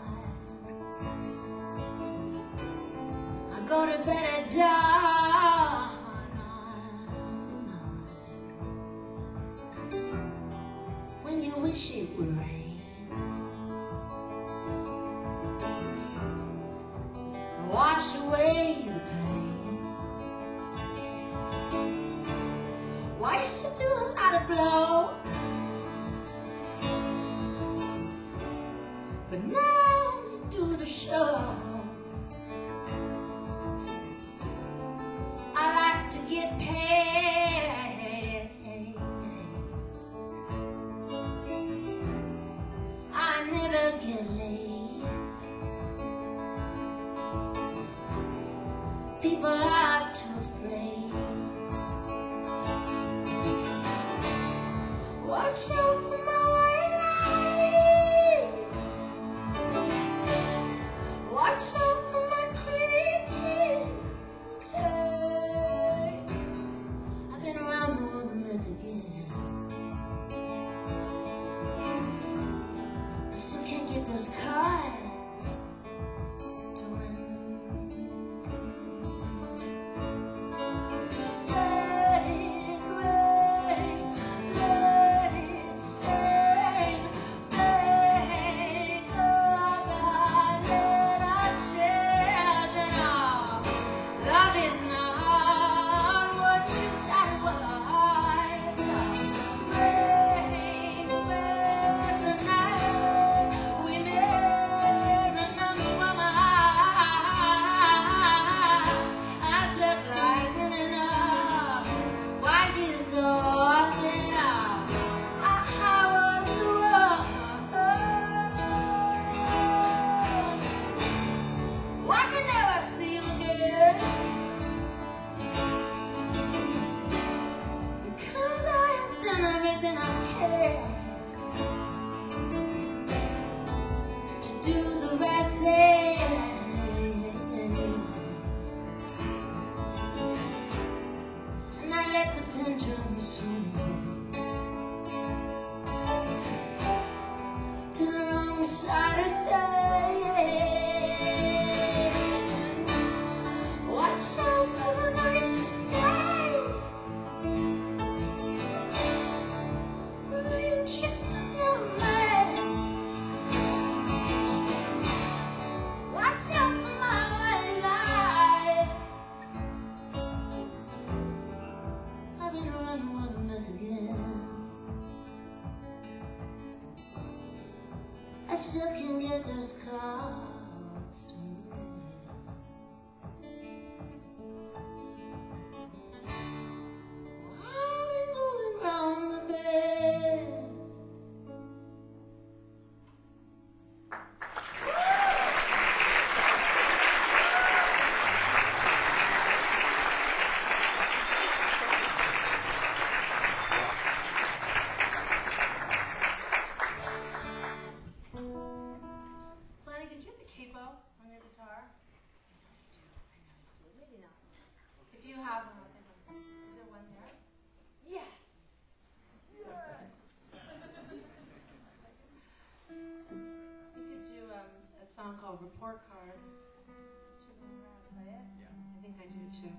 I go to bed at dawn. When you wish it would rain. Wash away the pain. Why used to do a lot of blow, but now we do the show. I like to get paid. I never get laid. People are too afraid. Watch out for my white light. Watch out for my creativity. I've been around the world and live again. I still can't get those cards to win. Let it rain, let it stay. Take a God, let us share. postcards to me. I've been moving round the bed. Flanagan, do you have a capo on your guitar? I know you do. I know you do. Maybe not. If you have one, I'll think of one. Is there one there? Yes. Yes. We could do um, a song called Report Card. Do you remember how to play it? Yeah. I think I do too.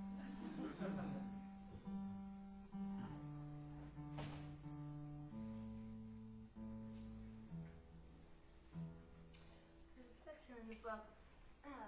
There's a section in the book. Um,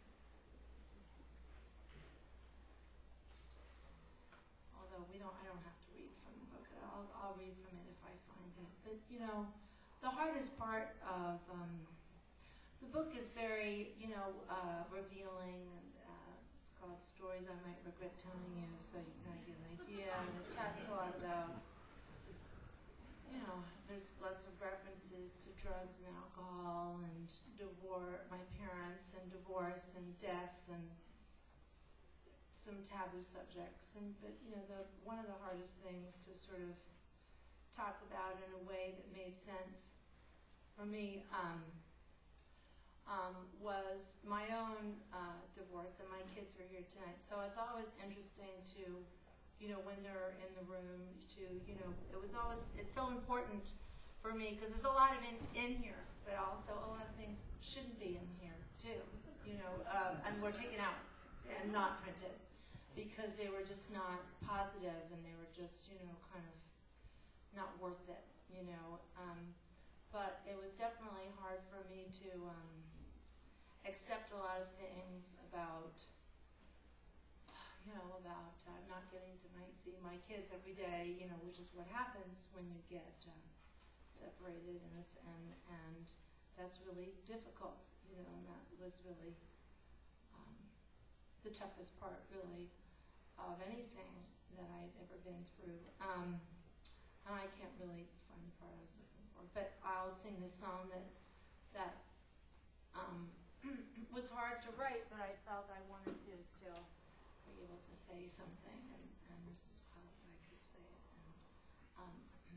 although we don't, I don't have to read from the book. I'll, I'll read from it if I find it. But you know, the hardest part of um, the book is very, you know, uh, revealing. And uh, it's called Stories I Might Regret Telling You, so you can kind of get an idea. And it talks a lot about, you know, there's lots of references to drugs and alcohol and divorce, my parents, and divorce and death and some taboo subjects. And but you know, the one of the hardest things to sort of talk about in a way that made sense for me um, um, was my own uh, divorce, and my kids are here tonight. So it's always interesting to, you know, when they're in the room, to, you know, it was always, it's so important for me, because there's a lot of in, in here, but also a lot of things shouldn't be in here, too, you know, um, and were taken out and not printed, because they were just not positive, and they were just, you know, kind of not worth it, you know. Um, but it was definitely hard for me to um, accept a lot of things about, you know, about uh, not getting to my, see my kids every day, you know, which is what happens when you get uh, separated, and it's and and that's really difficult, you know, and that was really um, the toughest part, really, of anything that I'd ever been through. Um, and I can't really find the part I was looking for, but I'll sing this song that that um, was hard to write, but I felt I wanted to still be able to say something, and, and this is how I could say it. And, um,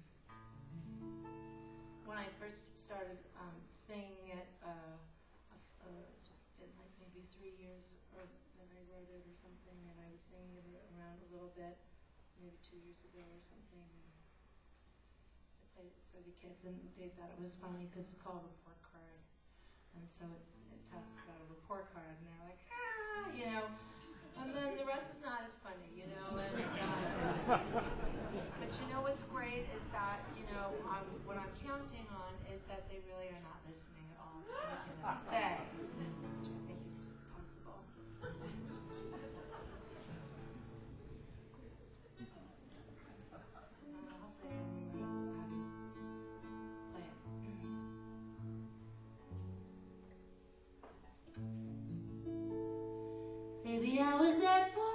when I first started um, singing it, uh, uh, it's been like maybe three years or that I wrote it or something, and I was singing it around a little bit, maybe two years ago or something. And I played it for the kids, and they thought it was funny because it's called Report Card, and so it, it talks about a report card, and they're like, ah, you know. And then the rest is not as funny, you know. And, uh, but you know what's great is that, you know, um, what I'm counting on is that they really are not listening at all to anything that I say, which I think is possible. Uh, hopefully I can um, play it. Baby, I was there forever,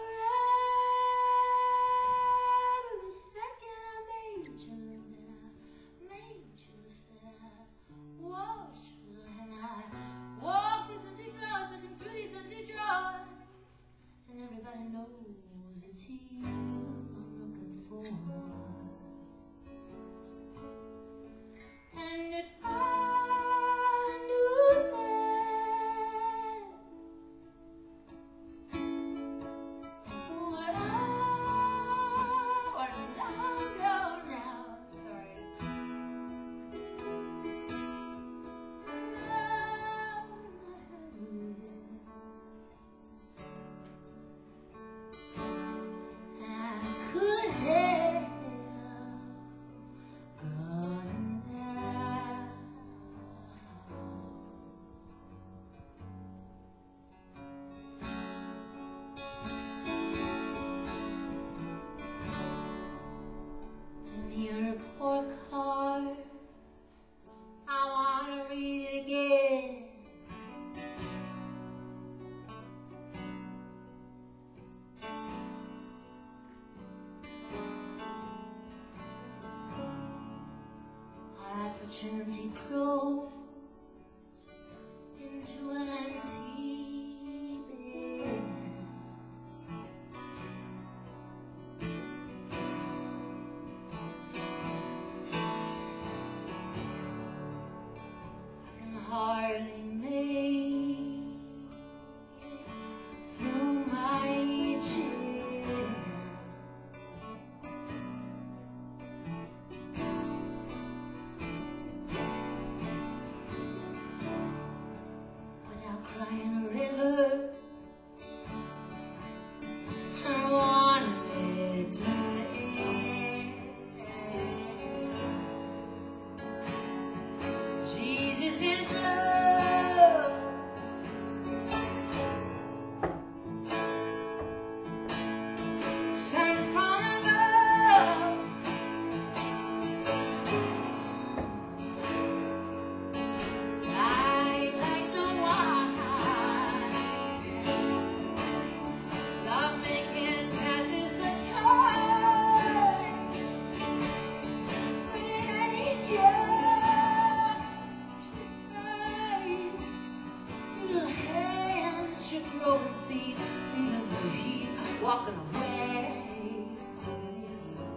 every second I made you, and I made you feel, I watched you, and I walked these empty floors, looking through these empty drawers, and everybody knows it's you I'm looking for. And if I knew that opportunity crawls into an empty bin. I can hardly make it through my chin. Without crying a river, I wanted it to end. Jesus is love. Sent from above. I like the wine. Love making passes the time. When it ain't yours, just nice. Little hands, your growing feet, feeling the heat, walking away from you.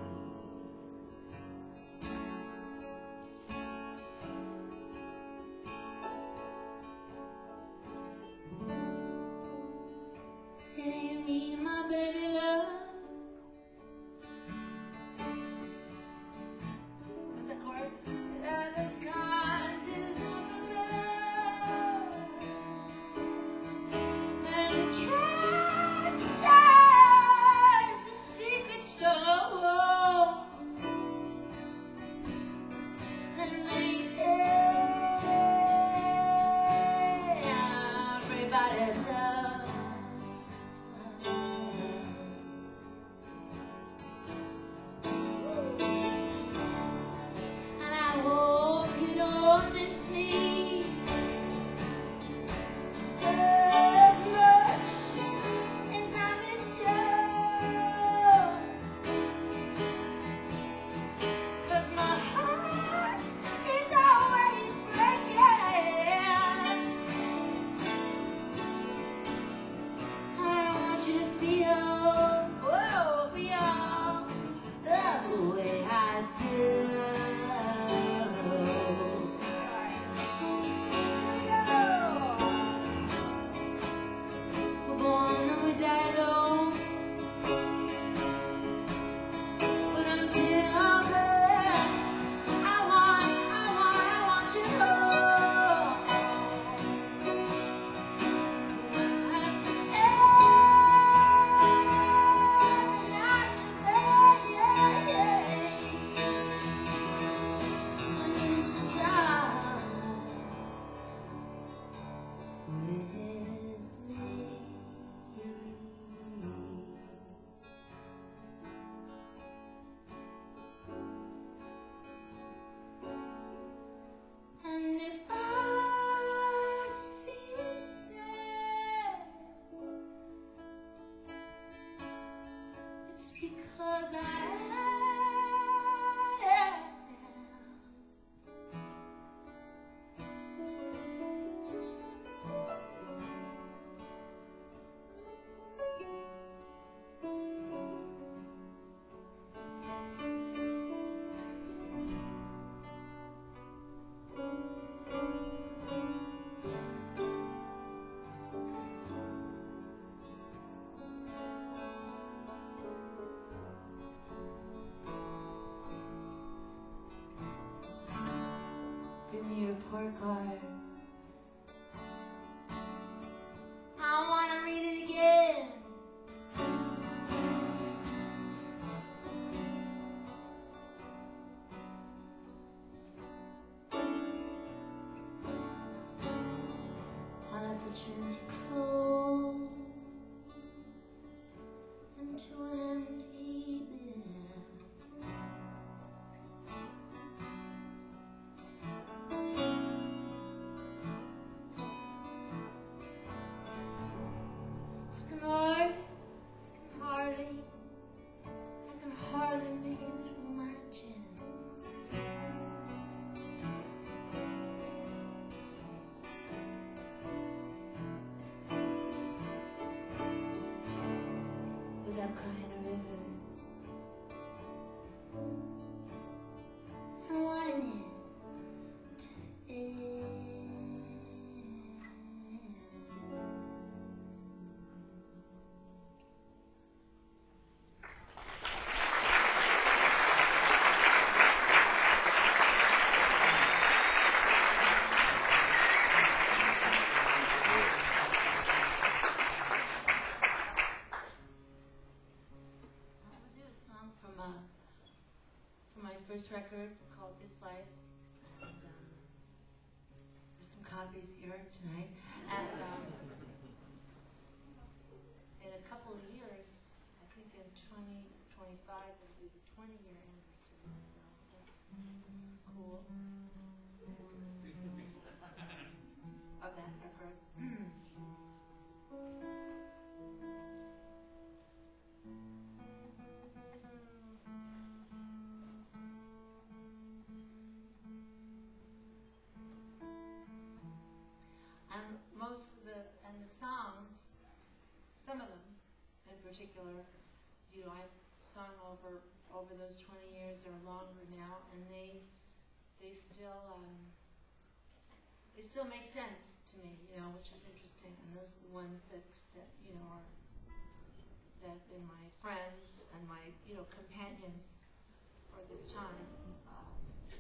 It ain't me, my baby love. What's that chord? Uh, the conscience of love. And can't size the secret store that makes everybody love. And I hope you don't miss me as much as I miss you. 'Cause my heart is always breaking. I don't want you to feel, whoa, feel the way I do. We're born and we die alone. But until then, I want, I want, I want you home. I need to start with me. And if I see you sad, it's because I am. Give me your report card. I want to read it again. While opportunity crawls into an empty bin. first record called This Life. And, um, there's some copies here tonight. And um, in a couple of years, I think in twenty twenty-five, will be the twenty-year anniversary. So that's cool. Of that record. And most of the, and the songs, some of them in particular, you know, I've sung over, over those twenty years or longer now, and they, they still, um, they still make sense to me, you know, which is interesting. And those are the ones that, that you know, are, that have been my friends and my, you know, companions for this time. Um,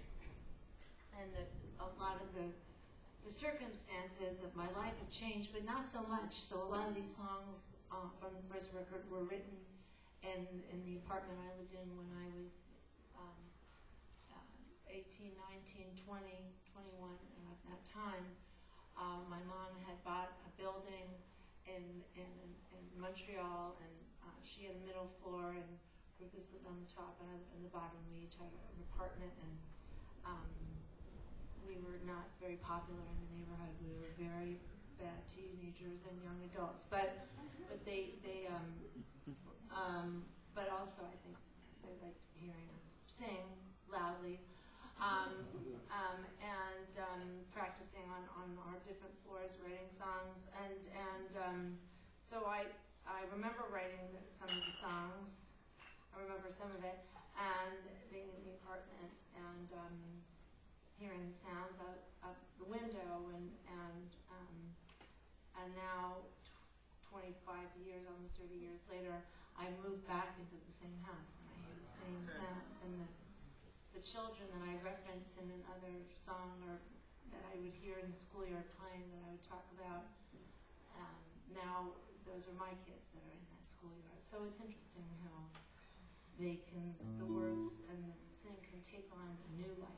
and that a lot of the, the circumstances of my life have changed, but not so much. So a lot of these songs uh, from the first record were written in, in the apartment I lived in when I was um, uh, eighteen, nineteen, twenty, twenty-one, and at that time, uh, my mom had bought a building in, in, in Montreal, and uh, she had a middle floor, and Rufus lived on the top, and I lived on the bottom. We each had an apartment, and um, we were not very popular in the neighborhood. We were very bad teenagers and young adults, but but they they um, um, but also I think they liked hearing us sing loudly, um, um, and um, practicing on, on our different floors, writing songs, and and um, so I I remember writing the, some of the songs. I remember some of it, and being in the apartment and. Um, hearing the sounds out of the window, and and um, and now twenty-five years, almost thirty years later, I moved back into the same house, and I hear the same sounds, and the the children that I reference in another song, or that I would hear in the schoolyard playing, that I would talk about. Um, now those are my kids that are in that schoolyard. So it's interesting how they can, the words and the thing can take on a new life.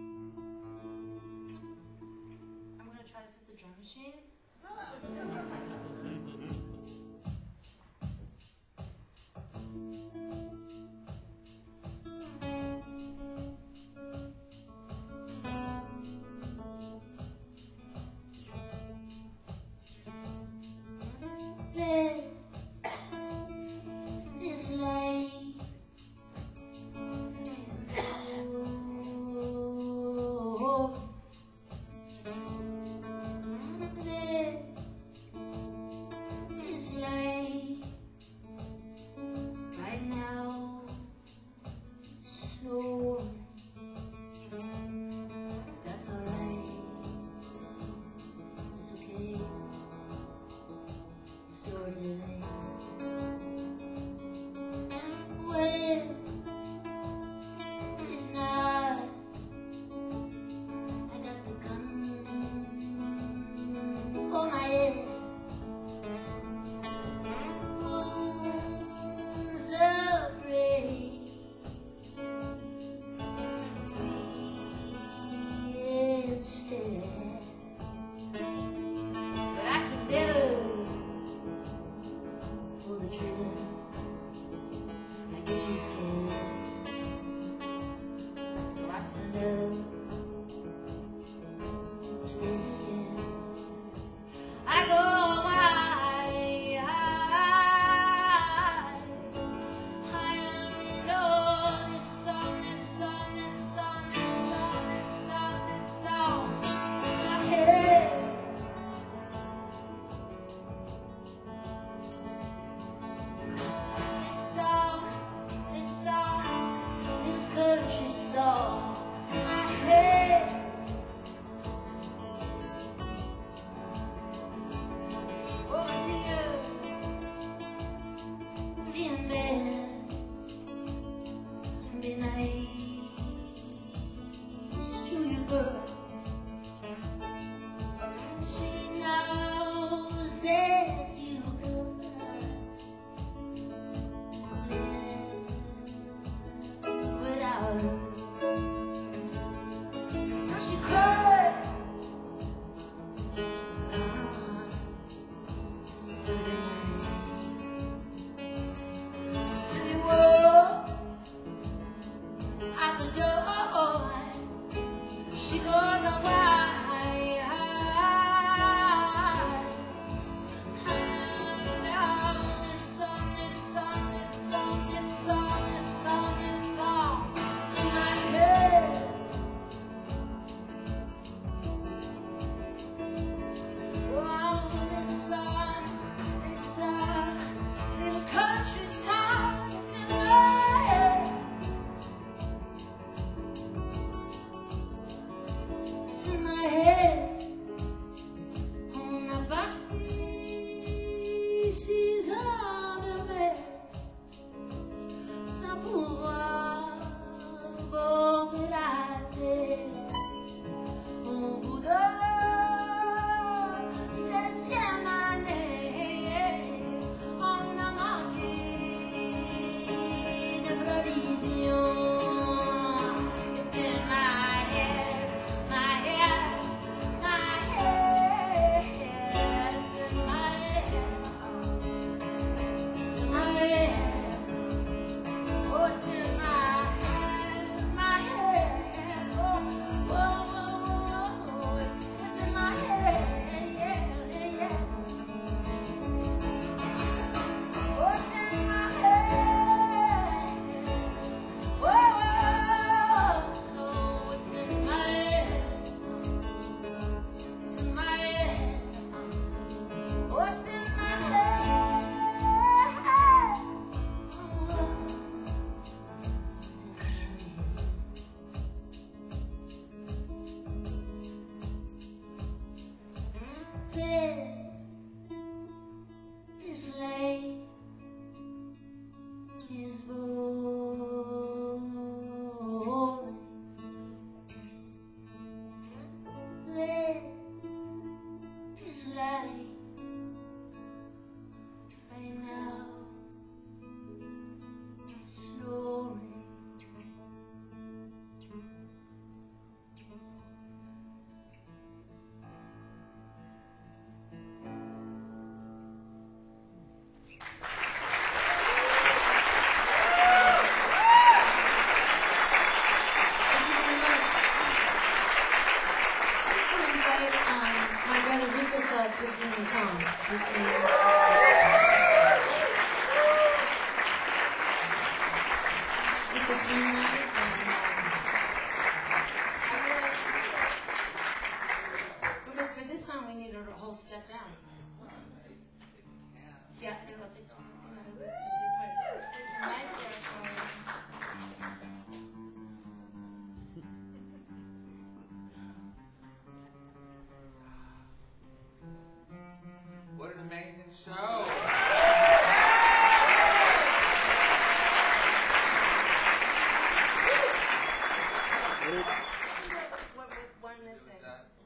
I'm going to try this with the drum machine. There is light. Without This lake is boring. This is life right now. It's snoring. To sing a song with me. Lucas Wainwright and um, Lucas, for this song we need a whole step down. Yeah, it'll take just a minute. It's a mic there for you. What an amazing show! One missing.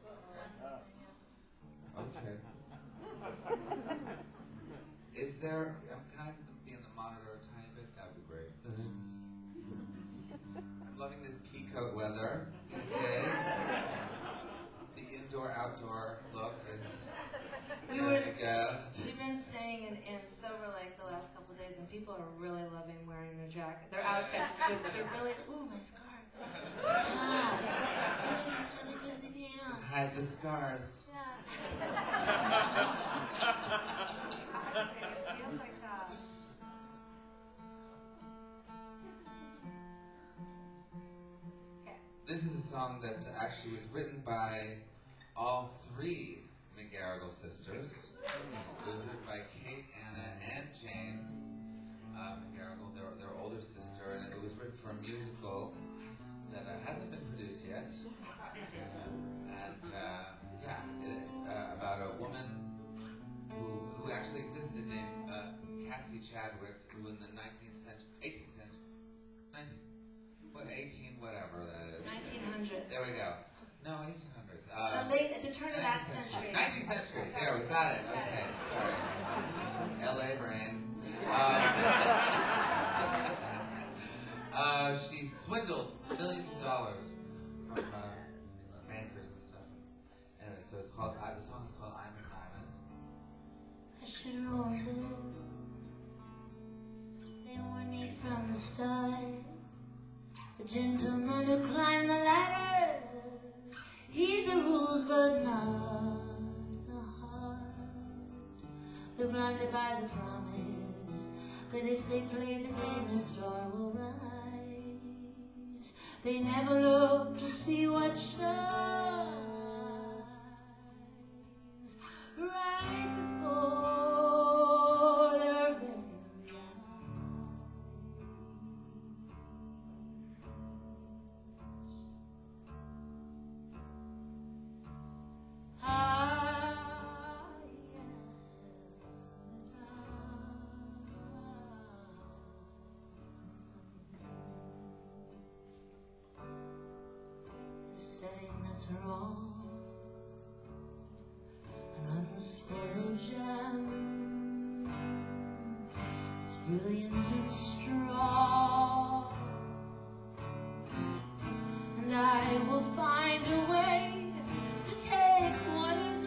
Okay. Is there? Um, can I be in the monitor a tiny bit? That would be great. Thanks. I'm loving this peacoat weather these days. The indoor-outdoor look is. We were, There we go. we've been staying in, in Silver Lake the last couple of days, and people are really loving wearing their jacket, their outfits. They're, they're really, ooh, my scarf. It's hot. Ooh, these really cozy pants. Hides the scars. Yeah. It feels like that. Okay. This is a song that actually was written by all three McGarrigle sisters. It was written by Kate, Anna, and Jane uh, McGarrigle, their, their older sister, and it was written for a musical that uh, hasn't been produced yet. And uh, yeah, it, uh, about a woman who, who actually existed named uh, Cassie Chadwick, who in the nineteenth century, eighteenth century, nineteenth, what, eighteen, whatever that is. nineteen hundred. There we go. No, eighteen hundreds. The, Uh, late, the turn of that century. nineteenth century. There, we got it. Okay, sorry. L A brain. Um, uh, she swindled millions of dollars from uh, bankers and stuff. Anyway, so it's called. Uh, the song is called "I'm a Diamond." I should know it. They warned me from the start. The gentleman who climbed the ladder, heed the rules but not the heart. They're blinded by the promise that if they play the game, their star will rise. They never look to see what shines right before their very wrong, an unspoiled gem. It's brilliant and strong, and I will find a way to take what is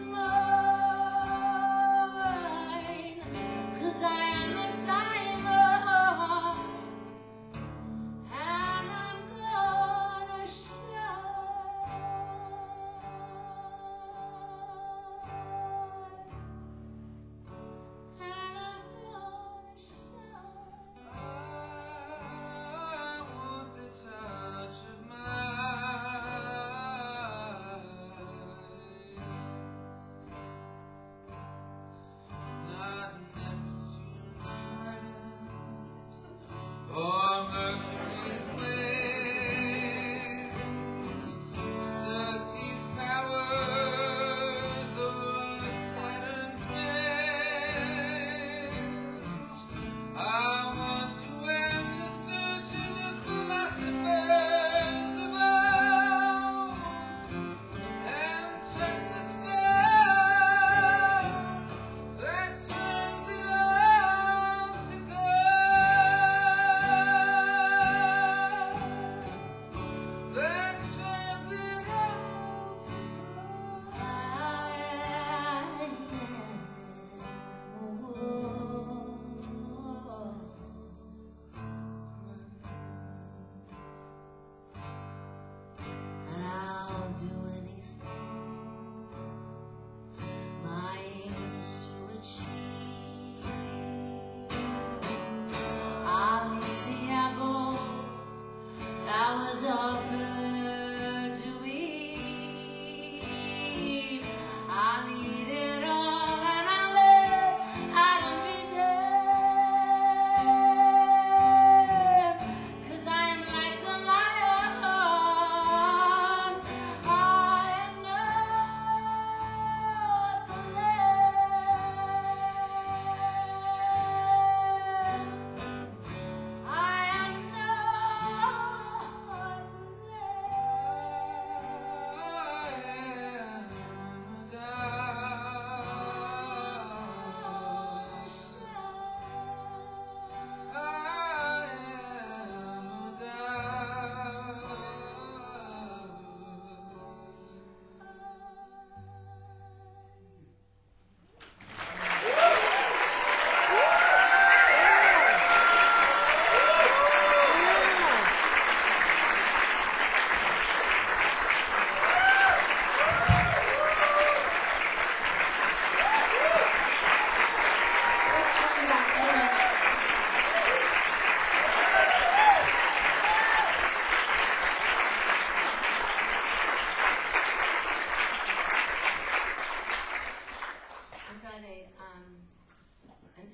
mine, 'cause I am a diamond, and I'm gonna shine.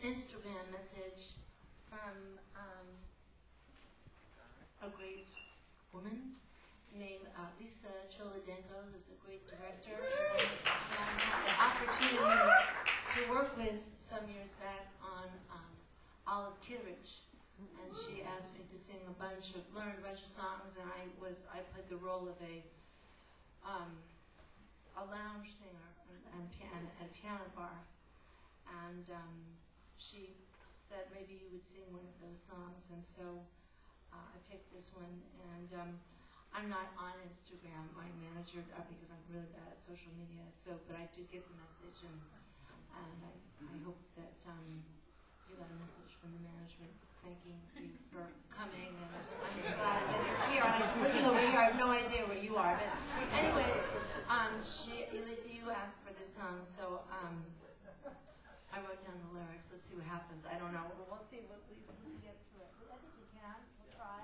Instagram message from um, a great woman named uh, Lisa Cholodenko, who's a great director, and I had the opportunity to work with some years back on um, Olive Kitteridge, and she asked me to sing a bunch of, learn a bunch of songs, and I was, I played the role of a, um, a lounge singer and, and at a piano bar, and um, she said maybe you would sing one of those songs, and so uh, I picked this one, and um, I'm not on Instagram, my manager, uh, because I'm really bad at social media, so, but I did get the message, and, and I, I hope that um, you got a message from the management thanking you for coming, and I'm glad that you're here. I'm looking over here, I have no idea where you are, but anyways, um, she, Lisa, you asked for this song, so um, I wrote down the lyrics. Let's see what happens. I don't know. We'll see what we, we get through it. I think we can. We'll try.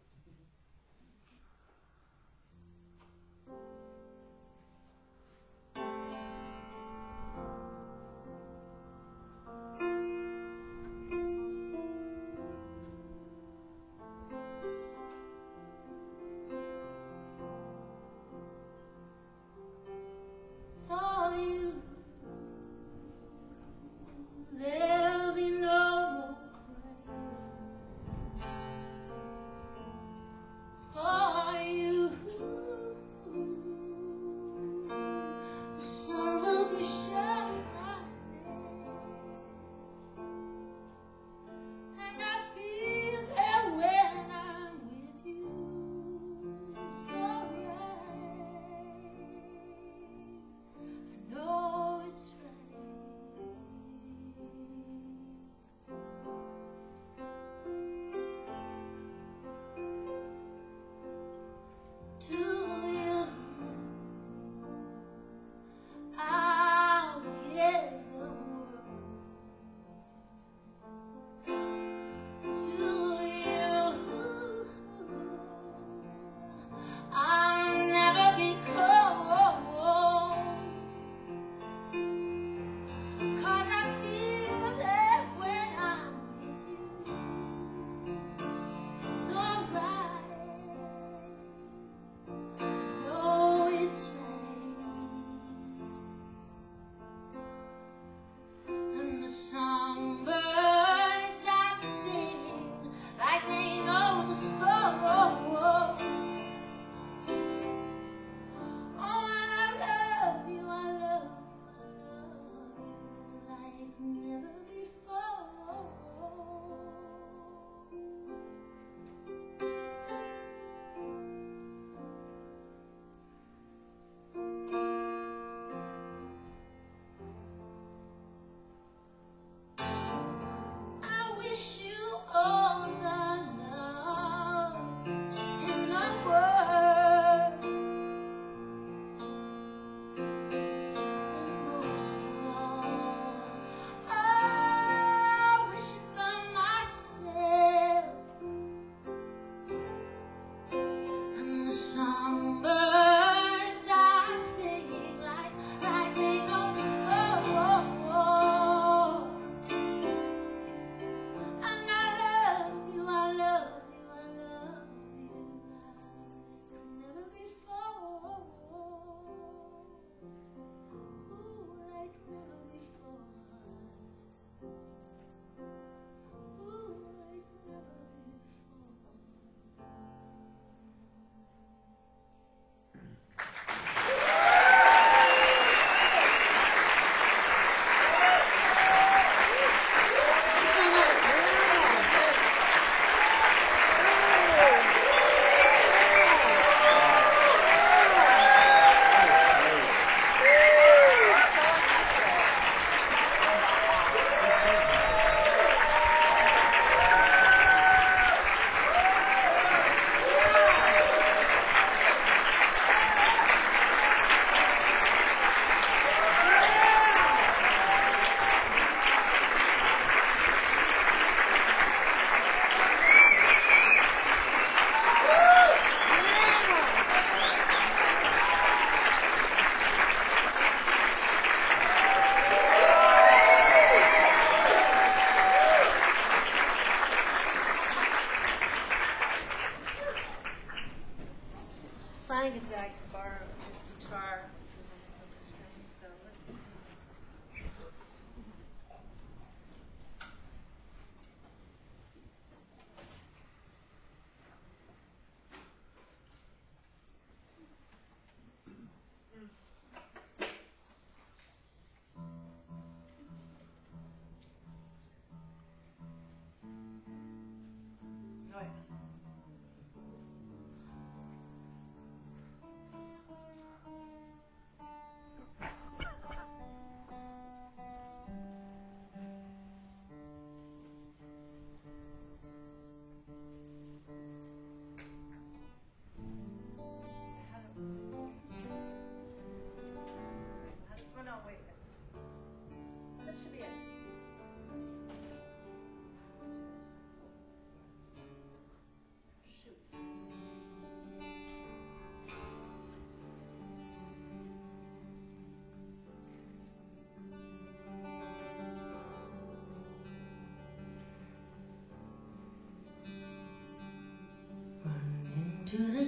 For you, there'll be no more crying. For you,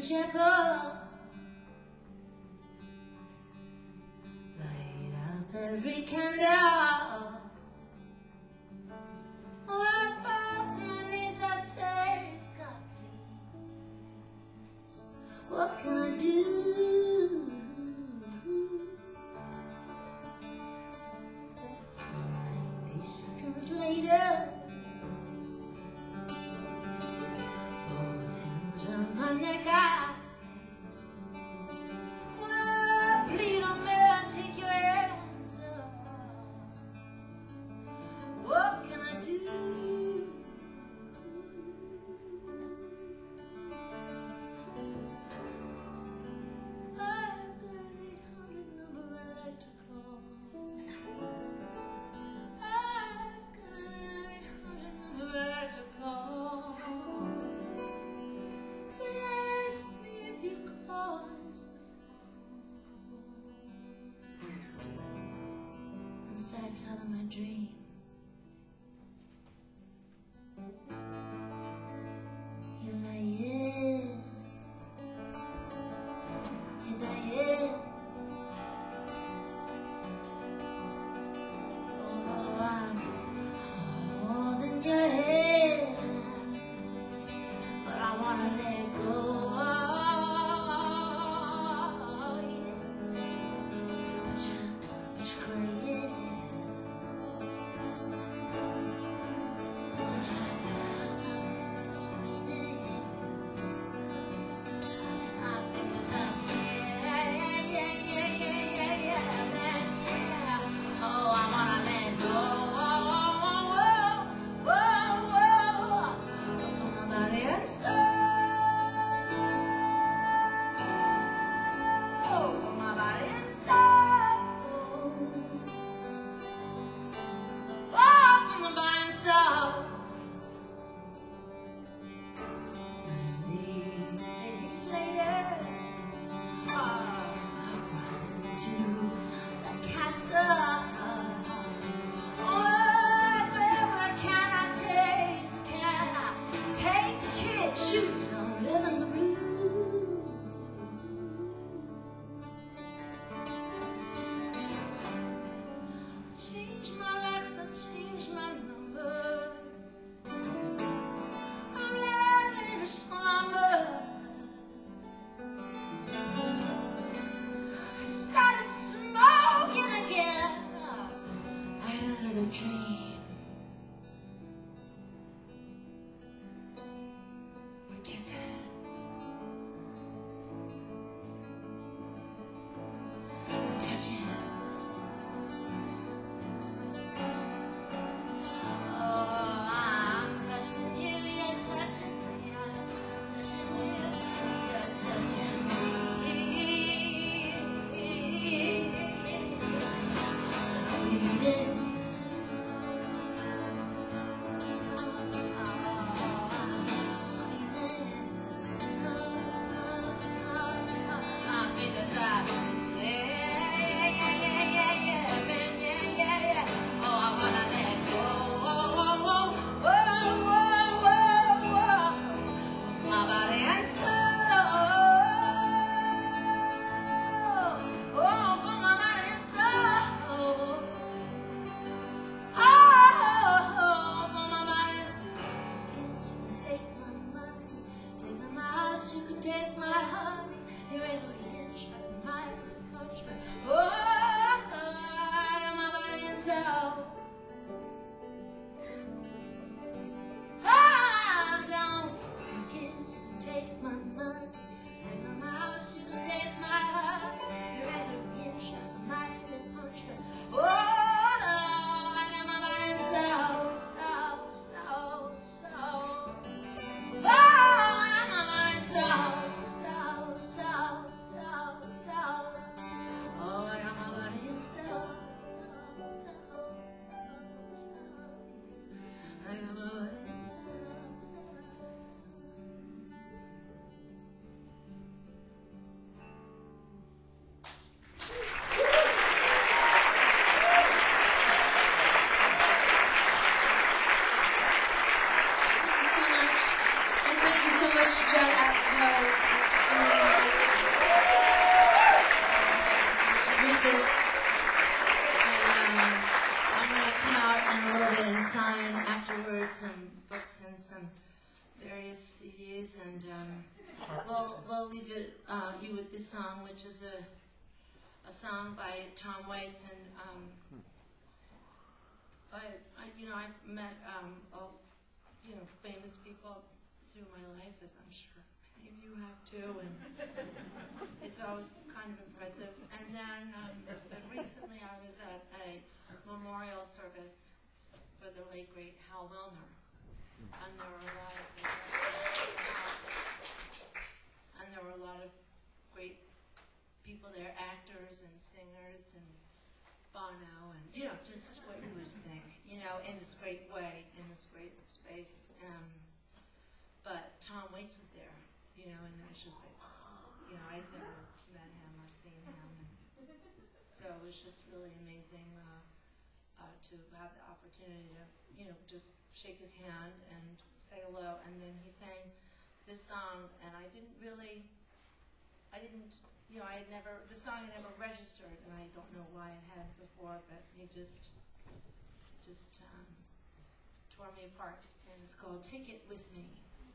chapel, light up every candle. Oh, I fall to my knees, I say, God, please, what can I do? Ninety seconds later, both hands around my neck, I oh, please don't let me take your hands off. What can I do? I've got eight hundred number I like to call. I've got eight hundred number I like to call. Ask me if you caused the fall. Inside, tell them I dream. You're lying, you're dying. Oh, I'm holding your hand, but I wanna let go. Yeah. But you, but you're crying. Shoes, I'm living the blues. I changed my lights, I changed my number. I'm living in a slumber. I started smoking again. I had another dream. Kissing, touching. Oh, I'm touching you, you're touching me, I'm touching you, you're touching me. Bleeding. Take my heart, you ain't no inch, that's my punishment. Oh, I'm my body and soul. I'm gone for kids, you take my money, take my house, you can take my heart. You ain't no inch, that's my punishment. Oh, I'm my body and soul, soul, soul, soul. Oh, I'm my body and soul. Thank you so much, Joe, Joe, sign afterwards some books and some various C Ds, and um, we'll, we'll leave it, uh, you with this song, which is a, a song by Tom Waits. And um, I, I, you know, I've met um, all, you know, famous people through my life, as I'm sure many of you have too, and it's always kind of impressive. And then, um, but recently I was at a memorial service for the late great Hal Willner, and there were a lot of and there were a lot of great people there, actors and singers and Bono, and you know, just what you would think, you know, in this great way, in this great space. Um, but Tom Waits was there, you know, and I was just like, oh, you know, I'd never met him or seen him, and so it was just really amazing uh, uh, to have the opportunity to, you know, just shake his hand and say hello. And then he sang this song, and I didn't really, I didn't. You know, I had never, the song had never registered, and I don't know why it had before, but he just, just um, tore me apart, and it's called Take It With Me.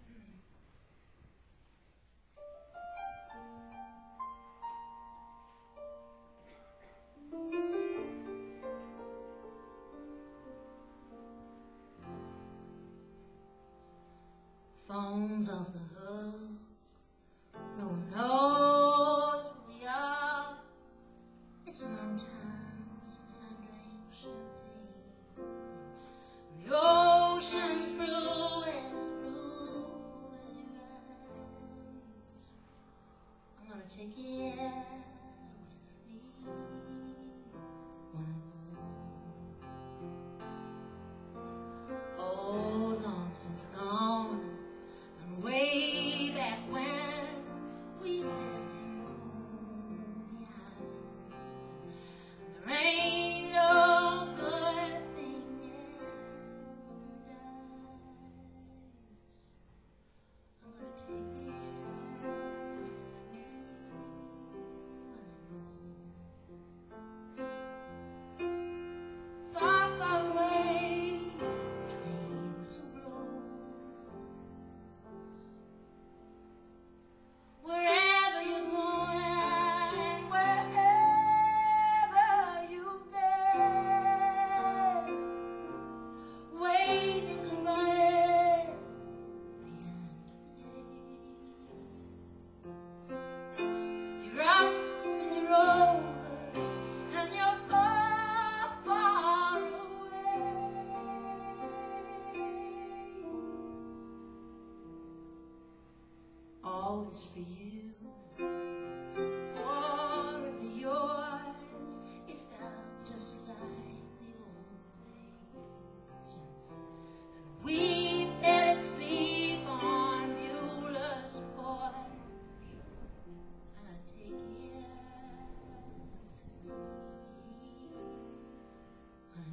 Phones off the hook, no one knows where we are. It's a long time since I drank champagne. The ocean's blue as blue as your eyes. I'm gonna take it with me when I go. Oh, long since gone, and way back when we lived in Coney Island. And there ain't no good thing ever dies. I'm gonna take it with me when I go. Far, far away, train whistle blows. Wherever you're going, wherever you've been, waiting goodbye, the end of the day. You're up and you're over, and you're far, far away. Always for you. Forever yours, it felt just like the old days. And we've been asleep on Beulah's porch. I take it with me when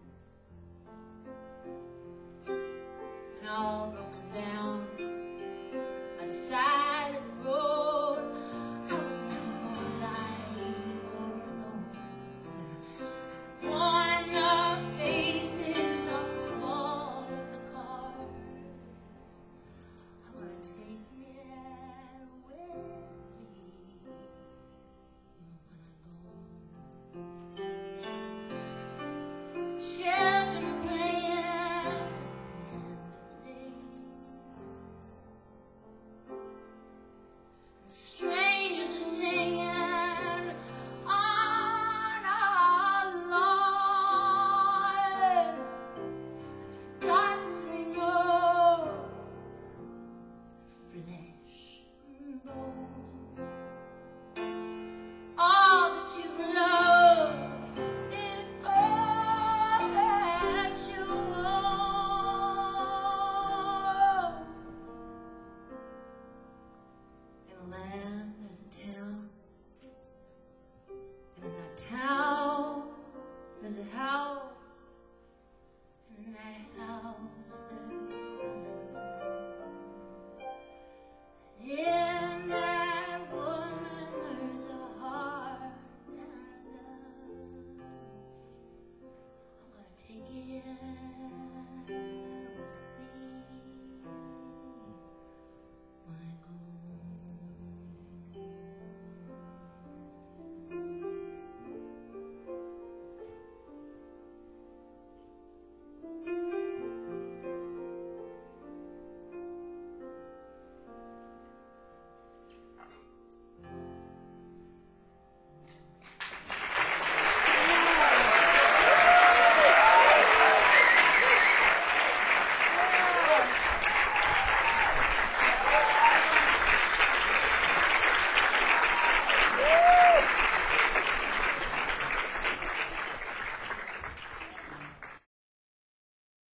I go. And all broken down by the side of the road, I was never more alive or alone than worn the faces off of all of the cars. I'm gonna take it with me when I go. Children are playing at the end of the day. Strangers are singing on our lawn. There's got to be more flesh and bone. All that you've loved is all that you own. In a land, there's a town, and in that town, there's a house, and in that house, there's